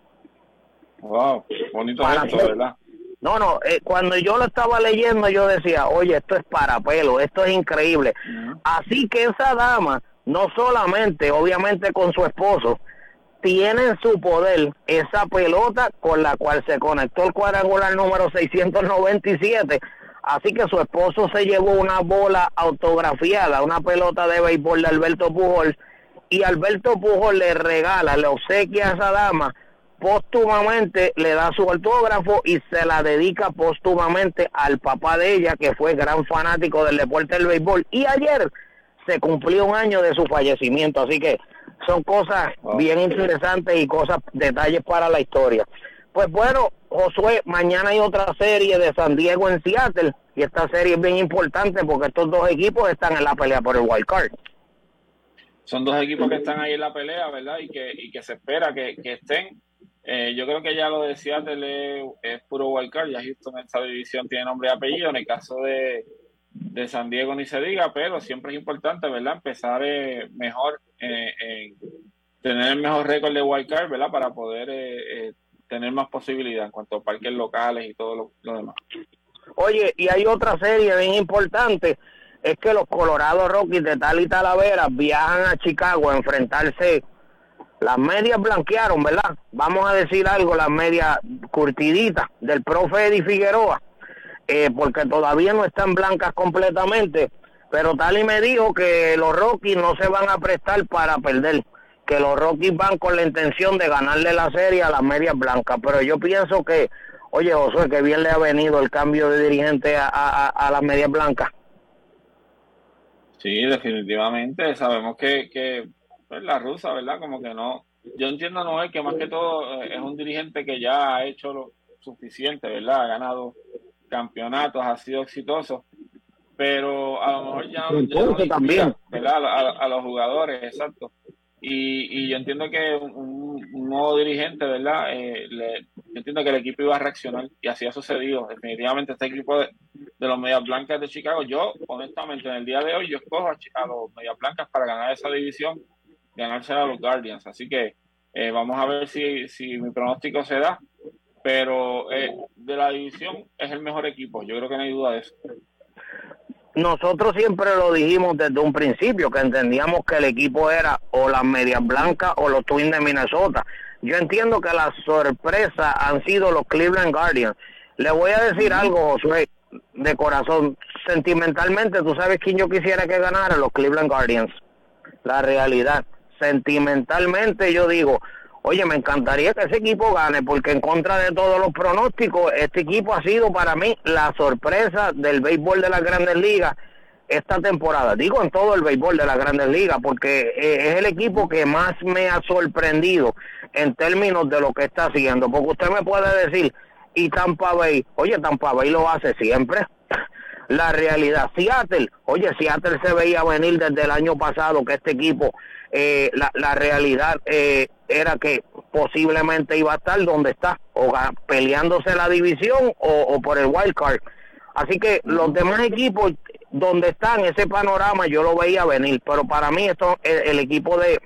Wow, bonito Para esto, hacer, ¿verdad? No, no, eh, cuando yo lo estaba leyendo yo decía, oye, esto es para pelo, esto es increíble. Uh-huh. Así que esa dama, no solamente, obviamente con su esposo, tiene en su poder esa pelota con la cual se conectó el cuadrangular número seiscientos noventa y siete, así que su esposo se llevó una bola autografiada, una pelota de béisbol de Alberto Pujols, y Alberto Pujols le regala, le obsequia a esa dama, póstumamente le da su autógrafo y se la dedica póstumamente al papá de ella, que fue gran fanático del deporte del béisbol, y ayer se cumplió un año de su fallecimiento, así que son cosas bien interesantes y cosas, detalles para la historia. Pues bueno, Josué, mañana hay otra serie de San Diego en Seattle, y esta serie es bien importante porque estos dos equipos están en la pelea por el wild card. Son dos equipos que están ahí en la pelea, ¿verdad? Y que, y que se espera que, que estén. Eh, yo creo que ya lo de Seattle es, es puro wild card, ya Houston en esta división tiene nombre y apellido, en el caso de, de San Diego ni se diga, pero siempre es importante, ¿verdad? Empezar eh, mejor, eh, en tener el mejor récord de wild card, ¿verdad? Para poder eh, eh, tener más posibilidad en cuanto a parques locales y todo lo, lo demás. Oye, y hay otra serie bien importante, es que los Colorado Rockies de Tali Talavera viajan a Chicago a enfrentarse. Las medias blanquearon, ¿verdad? Vamos a decir algo, las medias curtiditas del profe Eddie Figueroa, eh, porque todavía no están blancas completamente. pero Tali me dijo que los Rockies no se van a prestar para perder, que los Rockies van con la intención de ganarle la serie a las Medias Blancas, pero yo pienso que, oye Josué, que bien le ha venido el cambio de dirigente a, a, a las Medias Blancas. Sí, definitivamente, sabemos que, que pues, la rusa, ¿verdad? Como que no, yo entiendo, Noel, que más que todo eh, es un dirigente que ya ha hecho lo suficiente, ¿verdad? Ha ganado campeonatos, ha sido exitoso, pero a lo mejor ya, ya no inspira, también, ¿verdad? A, a, a los jugadores, exacto. Y, y yo entiendo que un, un nuevo dirigente, ¿verdad? Eh, le, yo entiendo que el equipo iba a reaccionar y así ha sucedido. Definitivamente este equipo de, de los Medias Blancas de Chicago, yo honestamente en el día de hoy yo escojo a, a los Medias Blancas para ganar esa división, ganársela a los Guardians. Así que eh, vamos a ver si, si mi pronóstico se da. Pero eh, de la división es el mejor equipo, yo creo que no hay duda de eso. Nosotros siempre lo dijimos desde un principio, que entendíamos que el equipo era o las Medias Blancas o los Twins de Minnesota. Yo entiendo que la sorpresa han sido los Cleveland Guardians. Le voy a decir algo, Josué, de corazón. Sentimentalmente, ¿tú sabes quién yo quisiera que ganara? Los Cleveland Guardians. La realidad. Sentimentalmente yo digo, oye, me encantaría que ese equipo gane, porque en contra de todos los pronósticos, este equipo ha sido para mí la sorpresa del béisbol de las Grandes Ligas esta temporada. Digo en todo el béisbol de las Grandes Ligas, porque eh, es el equipo que más me ha sorprendido en términos de lo que está haciendo. Porque usted me puede decir, y Tampa Bay, oye, Tampa Bay lo hace siempre. La realidad, Seattle, oye, Seattle se veía venir desde el año pasado que este equipo, eh, la, la realidad eh, era que posiblemente iba a estar donde está, o peleándose la división o, o por el wild card. Así que los demás equipos donde están, ese panorama yo lo veía venir, pero para mí esto, el, el equipo de,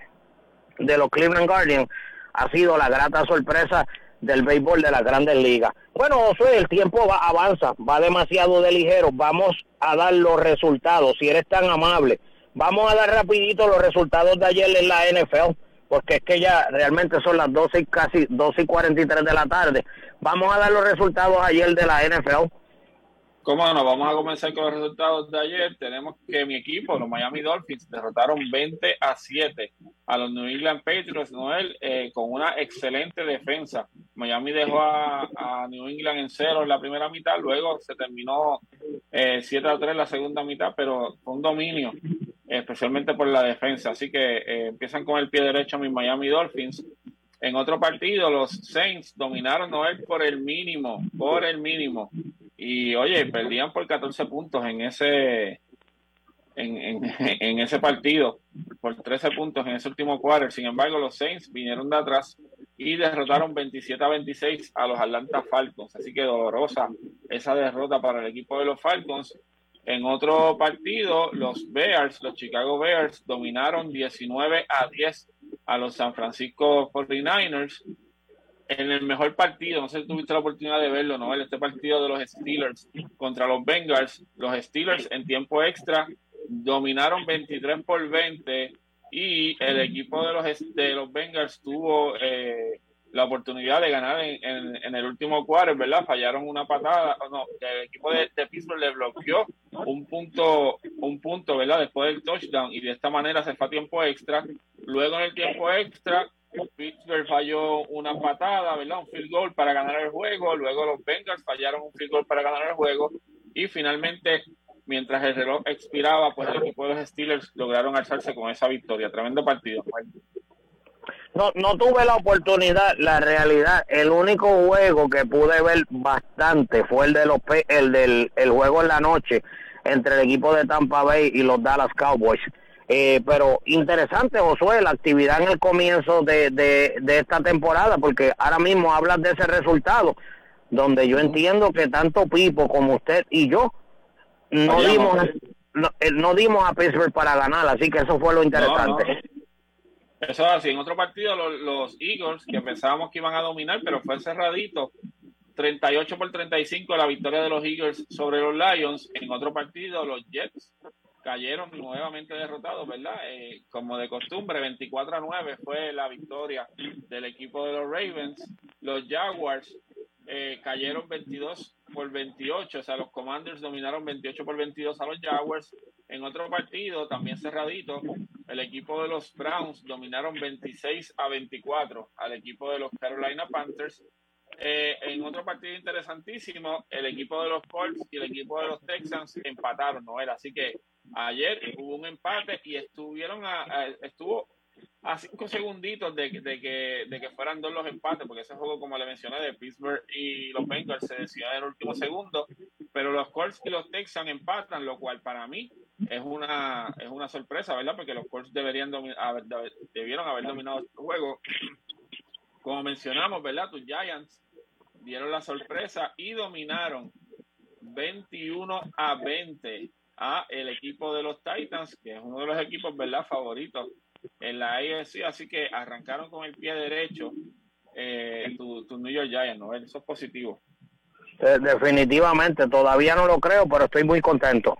de los Cleveland Guardians ha sido la grata sorpresa del béisbol de las Grandes Ligas. Bueno, Josué, el tiempo va, avanza, va demasiado de ligero. Vamos a dar los resultados, si eres tan amable. Vamos a dar rapidito los resultados de ayer en la N F L, porque es que ya realmente son las doce y casi doce y cuarenta y tres de la tarde. Vamos a dar los resultados ayer de la N F L. ¿Cómo no? Vamos a comenzar con los resultados de ayer. Tenemos que mi equipo, los Miami Dolphins, derrotaron veinte a siete a los New England Patriots, Noel, eh, con una excelente defensa. Miami dejó a, a New England en cero en la primera mitad, luego se terminó eh, siete a tres en la segunda mitad, pero fue un dominio, eh, especialmente por la defensa. Así que eh, empiezan con el pie derecho mis Miami Dolphins. En otro partido, los Saints dominaron, Noel, por el mínimo, por el mínimo. Y oye, perdían por catorce puntos en ese en, en, en ese partido, por trece puntos en ese último quarter. Sin embargo, los Saints vinieron de atrás y derrotaron veintisiete a veintiséis a los Atlanta Falcons. Así que dolorosa esa derrota para el equipo de los Falcons. En otro partido, los Bears, los Chicago Bears, dominaron diecinueve a diez a los San Francisco cuarenta y nueve ers. En el mejor partido, no sé si tuviste la oportunidad de verlo, ¿no? Este partido de los Steelers contra los Bengals, los Steelers en tiempo extra dominaron veintitrés por veinte y el equipo de los, de los Bengals tuvo eh, la oportunidad de ganar en, en, en el último quarter, ¿verdad? Fallaron una patada, no, el equipo de, de Pittsburgh le bloqueó un punto, un punto, ¿verdad? Después del touchdown y de esta manera se fue a tiempo extra. Luego en el tiempo extra Pittsburgh falló una patada, ¿verdad? Un field goal para ganar el juego. Luego los Bengals fallaron un field goal para ganar el juego. Y finalmente, mientras el reloj expiraba, pues el equipo de los Steelers lograron alzarse con esa victoria. Tremendo partido. No, no tuve la oportunidad, la realidad, el único juego que pude ver bastante fue el de los el del el juego en la noche entre el equipo de Tampa Bay y los Dallas Cowboys. Eh, pero interesante, Josué, la actividad en el comienzo de, de, de esta temporada, porque ahora mismo hablas de ese resultado, donde yo entiendo que tanto Pipo como usted y yo no Vayamos. dimos no, no dimos a Pittsburgh para ganar, así que eso fue lo interesante. No, no. Eso es así. En otro partido, los, los Eagles, que pensábamos que iban a dominar, pero fue cerradito, treinta y ocho por treinta y cinco la victoria de los Eagles sobre los Lions. En otro partido, los Jets cayeron nuevamente derrotados, ¿verdad? Eh, como de costumbre, veinticuatro a nueve fue la victoria del equipo de los Ravens. Los Jaguars eh, cayeron veintidós por veintiocho, o sea, los Commanders dominaron veintiocho por veintidós a los Jaguars. En otro partido, también cerradito, el equipo de los Browns dominaron veintiséis a veinticuatro al equipo de los Carolina Panthers. Eh, en otro partido interesantísimo, el equipo de los Colts y el equipo de los Texans empataron, ¿no era? Así que ayer hubo un empate y estuvieron a, a, estuvo a cinco segunditos de, de, que, de que fueran dos los empates, porque ese juego, como le mencioné, de Pittsburgh y los Bengals se decidió en el último segundo, pero los Colts y los Texans empatan, lo cual para mí es una es una sorpresa, ¿verdad? Porque los Colts deberían domi- haber, debieron haber dominado este juego. Como mencionamos, ¿verdad? Tus Giants dieron la sorpresa y dominaron veintiuno a veinte a el equipo de los Titans, que es uno de los equipos, ¿verdad?, favoritos en la A F C, así que arrancaron con el pie derecho eh, tu, tu New York Giants, ¿no? Eso es positivo. Eh, definitivamente, todavía no lo creo, pero estoy muy contento.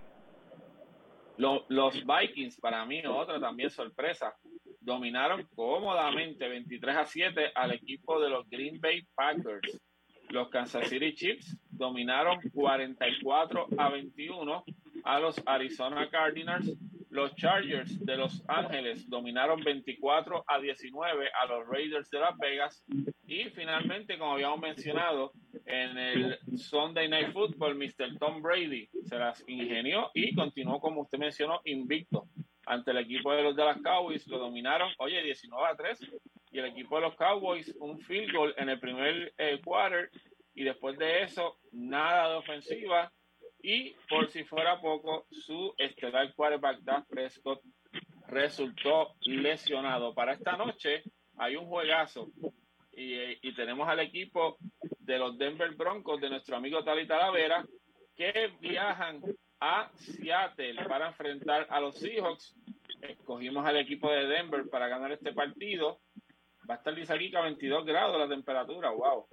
Los, los Vikings, para mí, otra también sorpresa, dominaron cómodamente veintitrés a siete al equipo de los Green Bay Packers. Los Kansas City Chiefs dominaron cuarenta y cuatro a veintiuno a los Arizona Cardinals. Los Chargers de Los Ángeles dominaron veinticuatro a diecinueve a los Raiders de Las Vegas. Y finalmente, como habíamos mencionado, en el Sunday Night Football, mister Tom Brady se las ingenió y continuó, como usted mencionó, invicto ante el equipo de los Dallas Cowboys. Lo dominaron, oye, diecinueve a tres, y el equipo de los Cowboys un field goal en el primer eh, quarter, y después de eso nada de ofensiva, y por si fuera poco, su estelar quarterback Dak Prescott resultó lesionado. Para esta noche hay un juegazo y, y tenemos al equipo de los Denver Broncos de nuestro amigo Tali Talavera, que viajan a Seattle para enfrentar a los Seahawks. Escogimos al equipo de Denver para ganar este partido. Va a estar Lizaquica a veintidós grados la temperatura, wow.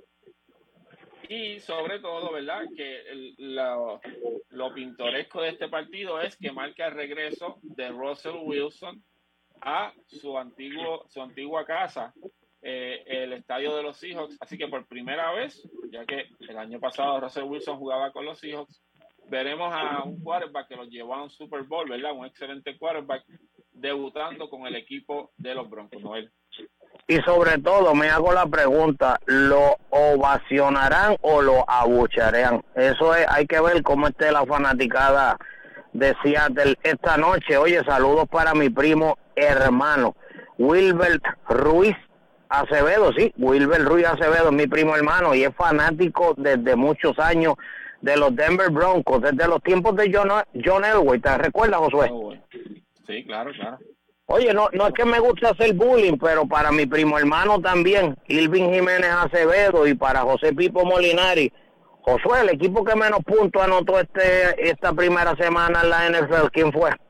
Y sobre todo, ¿verdad?, que el, lo, lo pintoresco de este partido es que marca el regreso de Russell Wilson a su antiguo su antigua casa, eh, el estadio de los Seahawks. Así que por primera vez, ya que el año pasado Russell Wilson jugaba con los Seahawks, veremos a un quarterback que los llevó a un Super Bowl, ¿verdad? Un excelente quarterback debutando con el equipo de los Broncos, Noel. Y sobre todo me hago la pregunta, ¿lo ovacionarán o lo abuchearán? Eso es, hay que ver cómo esté la fanaticada de Seattle esta noche. Oye, saludos para mi primo hermano, Wilbert Ruiz Acevedo, sí, Wilbert Ruiz Acevedo es mi primo hermano y es fanático desde muchos años de los Denver Broncos, desde los tiempos de John, John Elway, ¿te recuerdas, Josué? Oh, sí, claro, claro. Oye, no no es que me guste hacer bullying, pero para mi primo hermano también, Irving Jiménez Acevedo, y para José Pipo Molinari, Josué, el equipo que menos puntos anotó este esta primera semana en la N F L, ¿quién fue?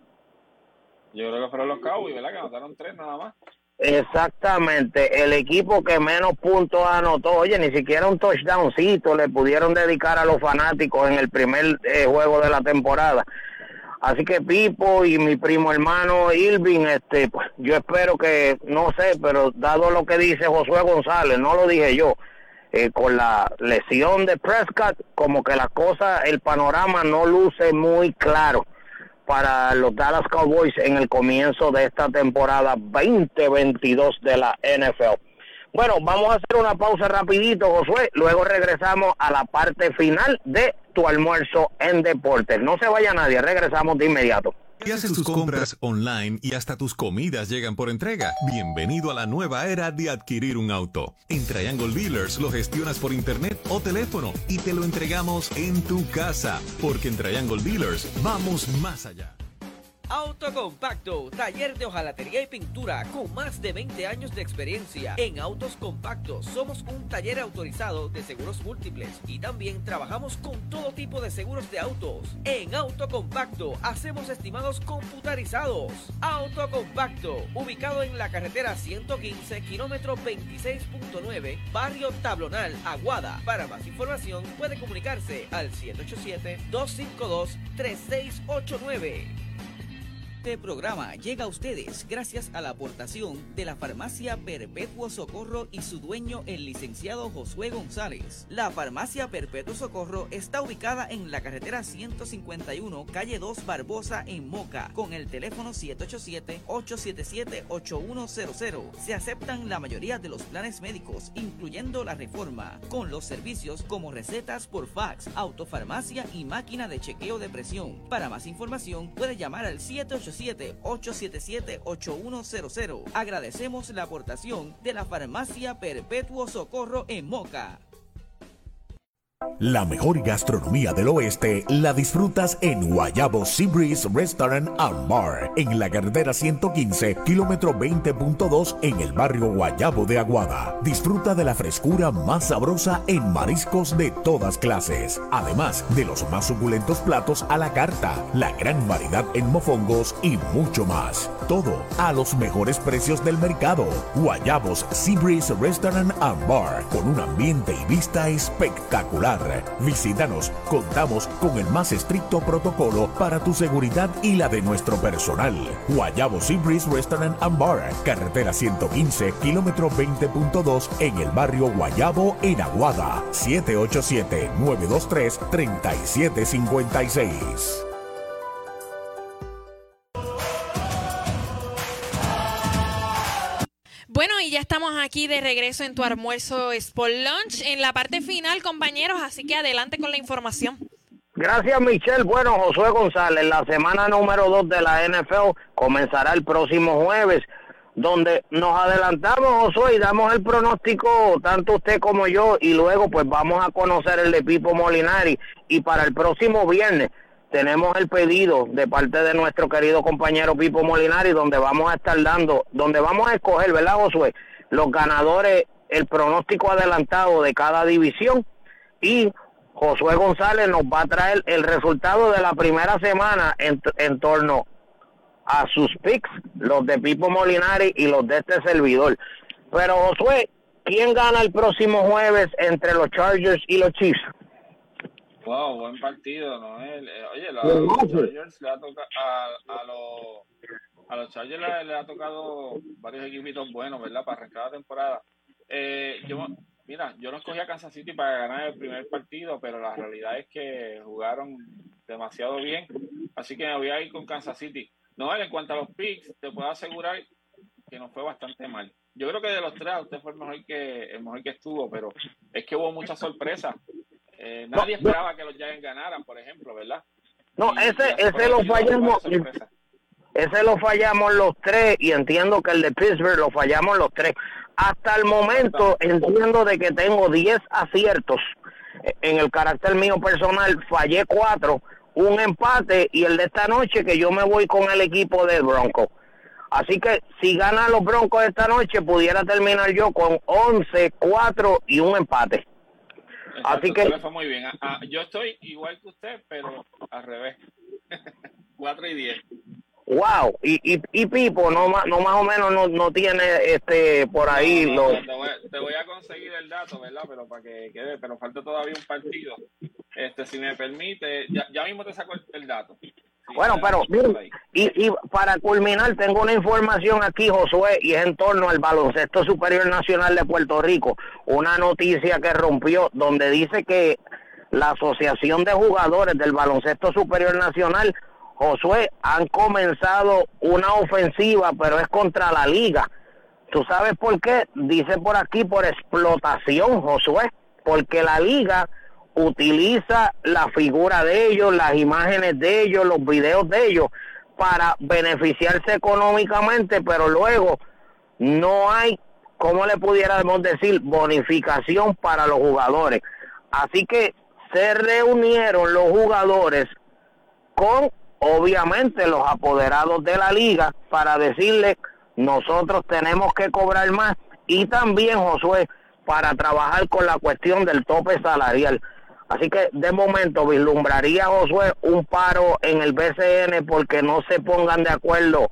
Yo creo que fueron los Cowboys, ¿verdad? Que anotaron tres nada más. Exactamente, el equipo que menos puntos anotó. Oye, ni siquiera un touchdowncito le pudieron dedicar a los fanáticos en el primer eh, juego de la temporada. Así que Pipo y mi primo hermano Irving, este, pues, yo espero que, no sé, pero dado lo que dice Josué González, no lo dije yo, eh, con la lesión de Prescott, como que la cosa, el panorama no luce muy claro para los Dallas Cowboys en el comienzo de esta temporada veinte veintidós de la N F L. Bueno, vamos a hacer una pausa rapidito, Josué, luego regresamos a la parte final de tu almuerzo en deportes. No se vaya nadie, regresamos de inmediato. Y haces tus compras online y hasta tus comidas llegan por entrega. Bienvenido a la nueva era de adquirir un auto. En Triangle Dealers lo gestionas por internet o teléfono y te lo entregamos en tu casa. Porque en Triangle Dealers vamos más allá. Autocompacto, taller de hojalatería y pintura con más de veinte años de experiencia. En Autos Compactos somos un taller autorizado de seguros múltiples y también trabajamos con todo tipo de seguros de autos. En Autocompacto hacemos estimados computarizados. Autocompacto, ubicado en la carretera ciento quince, kilómetro veintiséis punto nueve, barrio Tablonal, Aguada. Para más información puede comunicarse al siete ocho siete, dos cinco dos, tres seis ocho nueve. Este programa llega a ustedes gracias a la aportación de la Farmacia Perpetuo Socorro y su dueño, el licenciado Josué González. La Farmacia Perpetuo Socorro está ubicada en la carretera ciento cincuenta y uno, calle dos Barbosa, en Moca, con el teléfono siete ocho siete, ocho siete siete, ocho uno cero cero. Se aceptan la mayoría de los planes médicos, incluyendo la Reforma, con los servicios como recetas por fax, autofarmacia y máquina de chequeo de presión. Para más información, puede llamar al siete ocho siete, ocho siete siete, ocho uno cero cero. Agradecemos la aportación de la Farmacia Perpetuo Socorro en Moca. La mejor gastronomía del oeste la disfrutas en Guayabo Sea Breeze Restaurant and Bar, en la carretera ciento quince, kilómetro veinte punto dos, en el barrio Guayabo de Aguada. Disfruta de la frescura más sabrosa en mariscos de todas clases, además de los más suculentos platos a la carta, la gran variedad en mofongos y mucho más. Todo a los mejores precios del mercado. Guayabos Sea Breeze Restaurant and Bar, con un ambiente y vista espectacular. Visítanos, contamos con el más estricto protocolo para tu seguridad y la de nuestro personal. Guayabo Sea Breeze Restaurant and Bar, carretera ciento quince, kilómetro veinte punto dos, en el barrio Guayabo, en Aguada. siete ocho siete, nueve dos tres, tres siete cinco seis. Bueno, y ya estamos aquí de regreso en tu almuerzo Sport Lunch, en la parte final, compañeros, así que adelante con la información. Gracias, Michelle. Bueno, Josué González, la semana número dos de la N F L comenzará el próximo jueves, donde nos adelantamos, Josué, y damos el pronóstico, tanto usted como yo, y luego pues vamos a conocer el de Pipo Molinari. Y para el próximo viernes tenemos el pedido de parte de nuestro querido compañero Pipo Molinari, donde vamos a estar dando, donde vamos a escoger, ¿verdad, Josué?, los ganadores, el pronóstico adelantado de cada división, y Josué González nos va a traer el resultado de la primera semana en, en torno a sus picks, los de Pipo Molinari y los de este servidor. Pero, Josué, ¿quién gana el próximo jueves entre los Chargers y los Chiefs? Wow, buen partido, ¿no? Oye, la, los Chargers le ha tocado a, a los a los Chargers le, le ha tocado varios equipitos buenos, ¿verdad? Para arrancar la temporada. Eh, yo, mira, yo no escogí a Kansas City para ganar el primer partido, pero la realidad es que jugaron demasiado bien, así que me voy a ir con Kansas City. No, en cuanto a los picks, te puedo asegurar que nos fue bastante mal. Yo creo que de los tres, usted fue el mejor que el mejor que estuvo, pero es que hubo muchas sorpresas. Eh, nadie no, esperaba no. que los Giants ganaran, por ejemplo, ¿verdad? No, y, ese y ese lo fallamos. Ese lo fallamos los tres, y entiendo que el de Pittsburgh lo fallamos los tres. Hasta el momento entiendo de que tengo diez aciertos. En el carácter mío personal fallé cuatro, un empate y el de esta noche, que yo me voy con el equipo del Broncos. Así que si ganan los Broncos esta noche, pudiera terminar yo con once, cuatro y un empate. Exacto, así que fue muy bien. Ah, ah, yo estoy igual que usted, pero al revés. cuatro y diez. Wow, y, y, y Pipo no, no más o menos no, no tiene este por ahí no, no, los... no, te, voy, te voy a conseguir el dato, ¿verdad? Pero para que quede, pero falta todavía un partido. Este, si me permite, ya, ya mismo te saco el, el dato. Sí, bueno, pero miren, y, y para culminar tengo una información aquí, Josué, y es en torno al Baloncesto Superior Nacional de Puerto Rico, una noticia que rompió donde dice que la Asociación de Jugadores del Baloncesto Superior Nacional, Josué, han comenzado una ofensiva, pero es contra la liga. ¿Tú sabes por qué? Dice por aquí por explotación, Josué, porque la liga utiliza la figura de ellos, las imágenes de ellos, los videos de ellos para beneficiarse económicamente, pero luego no hay, ¿cómo le pudiéramos decir?, bonificación para los jugadores. Así que se reunieron los jugadores con, obviamente, los apoderados de la liga para decirles, nosotros tenemos que cobrar más, y también, Josué, para trabajar con la cuestión del tope salarial. Así que de momento vislumbraría, Josué, un paro en el B C N porque no se pongan de acuerdo,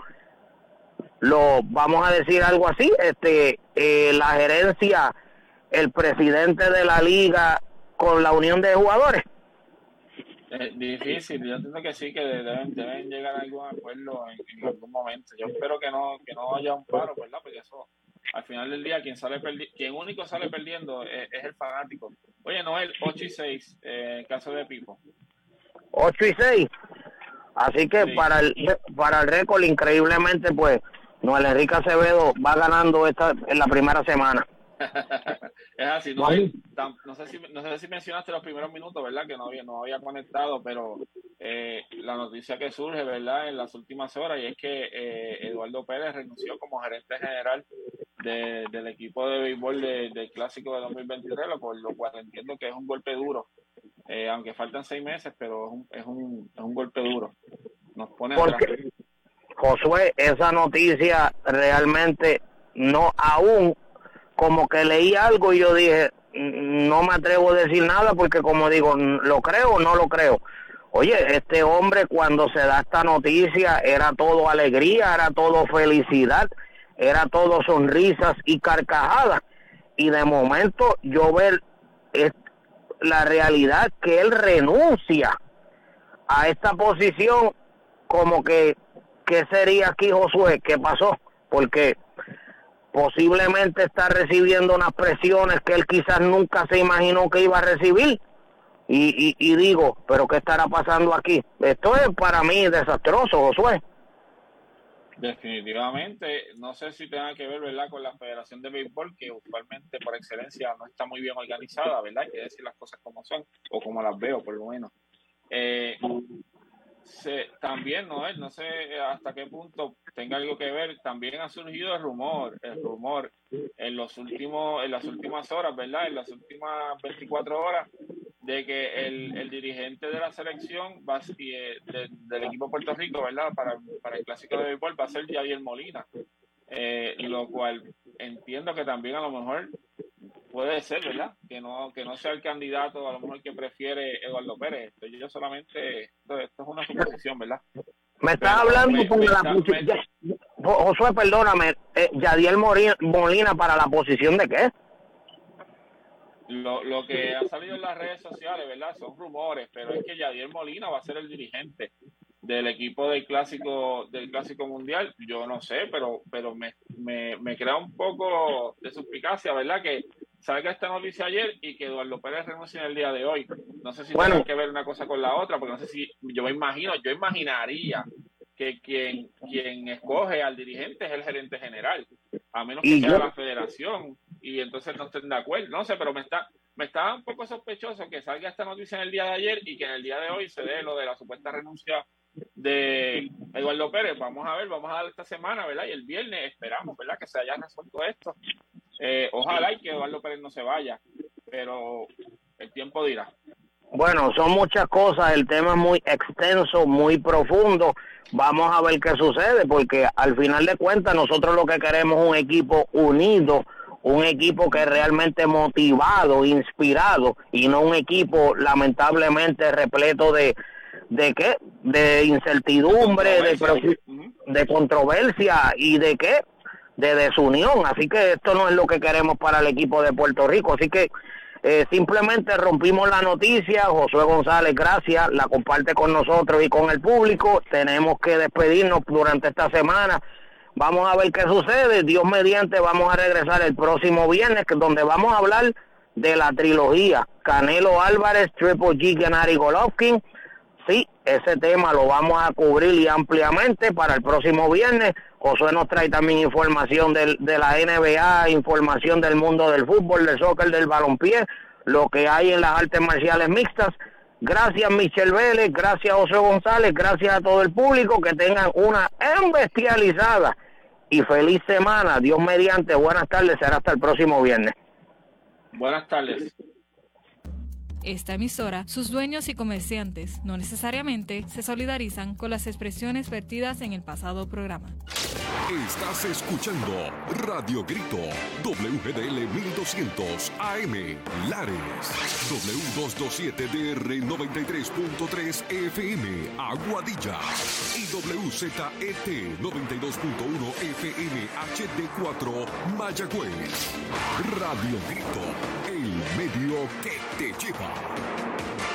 lo vamos a decir algo así, este eh, la gerencia, el presidente de la liga con la unión de jugadores. Es difícil, yo entiendo que sí, que deben, deben llegar a algún acuerdo en, en algún momento. Yo espero que no, que no haya un paro, ¿verdad? Porque eso, al final del día, quien sale perdi quien único sale perdiendo es, es el fanático. Oye, Noel, ocho y seis, eh, en caso de Pipo. ocho y seis. Así que sí. para el para el récord, increíblemente, pues, Noel Enrique Acevedo va ganando esta en la primera semana. Es así, no, hay, no, sé si, no sé si mencionaste los primeros minutos, ¿verdad? Que no había, no había conectado, pero eh, la noticia que surge, ¿verdad? En las últimas horas, y es que eh, Eduardo Pérez renunció como gerente general de, del equipo de béisbol de, del Clásico de dos mil veintitrés, por lo cual entiendo que es un golpe duro, eh, aunque faltan seis meses, pero es un, es un, es un golpe duro. Nos pone Porque, atrás. Josué, esa noticia realmente no aún... como que leí algo y yo dije, no me atrevo a decir nada porque como digo, ¿lo creo o no lo creo? Oye, este hombre cuando se da esta noticia era todo alegría, era todo felicidad, era todo sonrisas y carcajadas. Y de momento yo ver es la realidad que él renuncia a esta posición, como que, ¿qué sería aquí, Josué? ¿Qué pasó? Porque posiblemente está recibiendo unas presiones que él quizás nunca se imaginó que iba a recibir. Y, y, y digo, ¿pero qué estará pasando aquí? Esto es para mí desastroso, Josué. Definitivamente, no sé si tenga que ver, ¿verdad?, con la Federación de Béisbol, que usualmente por excelencia no está muy bien organizada, ¿verdad? Hay que decir las cosas como son, o como las veo, por lo menos. Eh, Se, también, no, no sé hasta qué punto tenga algo que ver, también ha surgido el rumor, el rumor en los últimos, en las últimas horas, ¿verdad? En las últimas veinticuatro horas, de que el, el dirigente de la selección va, y, eh, de, del equipo de Puerto Rico, ¿verdad? Para, para el Clásico de Béisbol va a ser Yadier Molina, eh, lo cual entiendo que también a lo mejor puede ser, ¿verdad? Que no que no sea el candidato a lo mejor que prefiere Eduardo Pérez. Entonces, yo solamente, esto, esto es una suposición, ¿verdad? Me estás hablando me, con me la está, posición. Me... Josué, perdóname, eh, Yadier Molina para la posición de qué? Lo, lo que ha salido en las redes sociales, ¿verdad? Son rumores, pero es que Yadier Molina va a ser el dirigente del equipo del clásico del clásico mundial. Yo no sé, pero pero me, me, me crea un poco de suspicacia, ¿verdad? Que salga esta noticia ayer y que Eduardo Pérez renuncie en el día de hoy. No sé si bueno. tiene que ver una cosa con la otra, porque no sé si, yo me imagino, yo imaginaría que quien, quien escoge al dirigente es el gerente general, a menos que sea yo... la federación, y entonces no estén de acuerdo. No sé, pero me está, me está un poco sospechoso que salga esta noticia en el día de ayer y que en el día de hoy se dé lo de la supuesta renuncia de Eduardo Pérez. Vamos a ver, vamos a dar esta semana, ¿verdad? Y el viernes esperamos, ¿verdad?, que se haya resuelto esto. Eh, ojalá y que Eduardo Pérez no se vaya, pero el tiempo dirá. Bueno, son muchas cosas, el tema es muy extenso, muy profundo. Vamos a ver qué sucede, porque al final de cuentas nosotros lo que queremos es un equipo unido, un equipo que es realmente motivado, inspirado, y no un equipo lamentablemente repleto de de qué, de incertidumbre, de, de, de controversia y de qué, de desunión. Así que esto no es lo que queremos para el equipo de Puerto Rico. Así que eh, simplemente rompimos la noticia. Josué González, gracias, la comparte con nosotros y con el público. Tenemos que despedirnos durante esta semana. Vamos a ver qué sucede. Dios mediante, vamos a regresar el próximo viernes, donde vamos a hablar de la trilogía Canelo Álvarez, Triple G, Gennady Golovkin. Sí, ese tema lo vamos a cubrir y ampliamente para el próximo viernes. Josué nos trae también información del, de la N B A, información del mundo del fútbol, del soccer, del balompié, lo que hay en las artes marciales mixtas. Gracias, Michel Vélez, gracias, Josué González, gracias a todo el público, que tengan una embestializada y feliz semana. Dios mediante, buenas tardes, será hasta el próximo viernes. Buenas tardes. Esta emisora, sus dueños y comerciantes no necesariamente se solidarizan con las expresiones vertidas en el pasado programa. Estás escuchando Radio Grito, W G D L mil doscientos A M, Lares, W doscientos veintisiete D R noventa y tres punto tres F M, Aguadilla, y W Z E T noventa y dos punto uno F M H D cuatro, Mayagüez. Radio Grito, el medio que te lleva.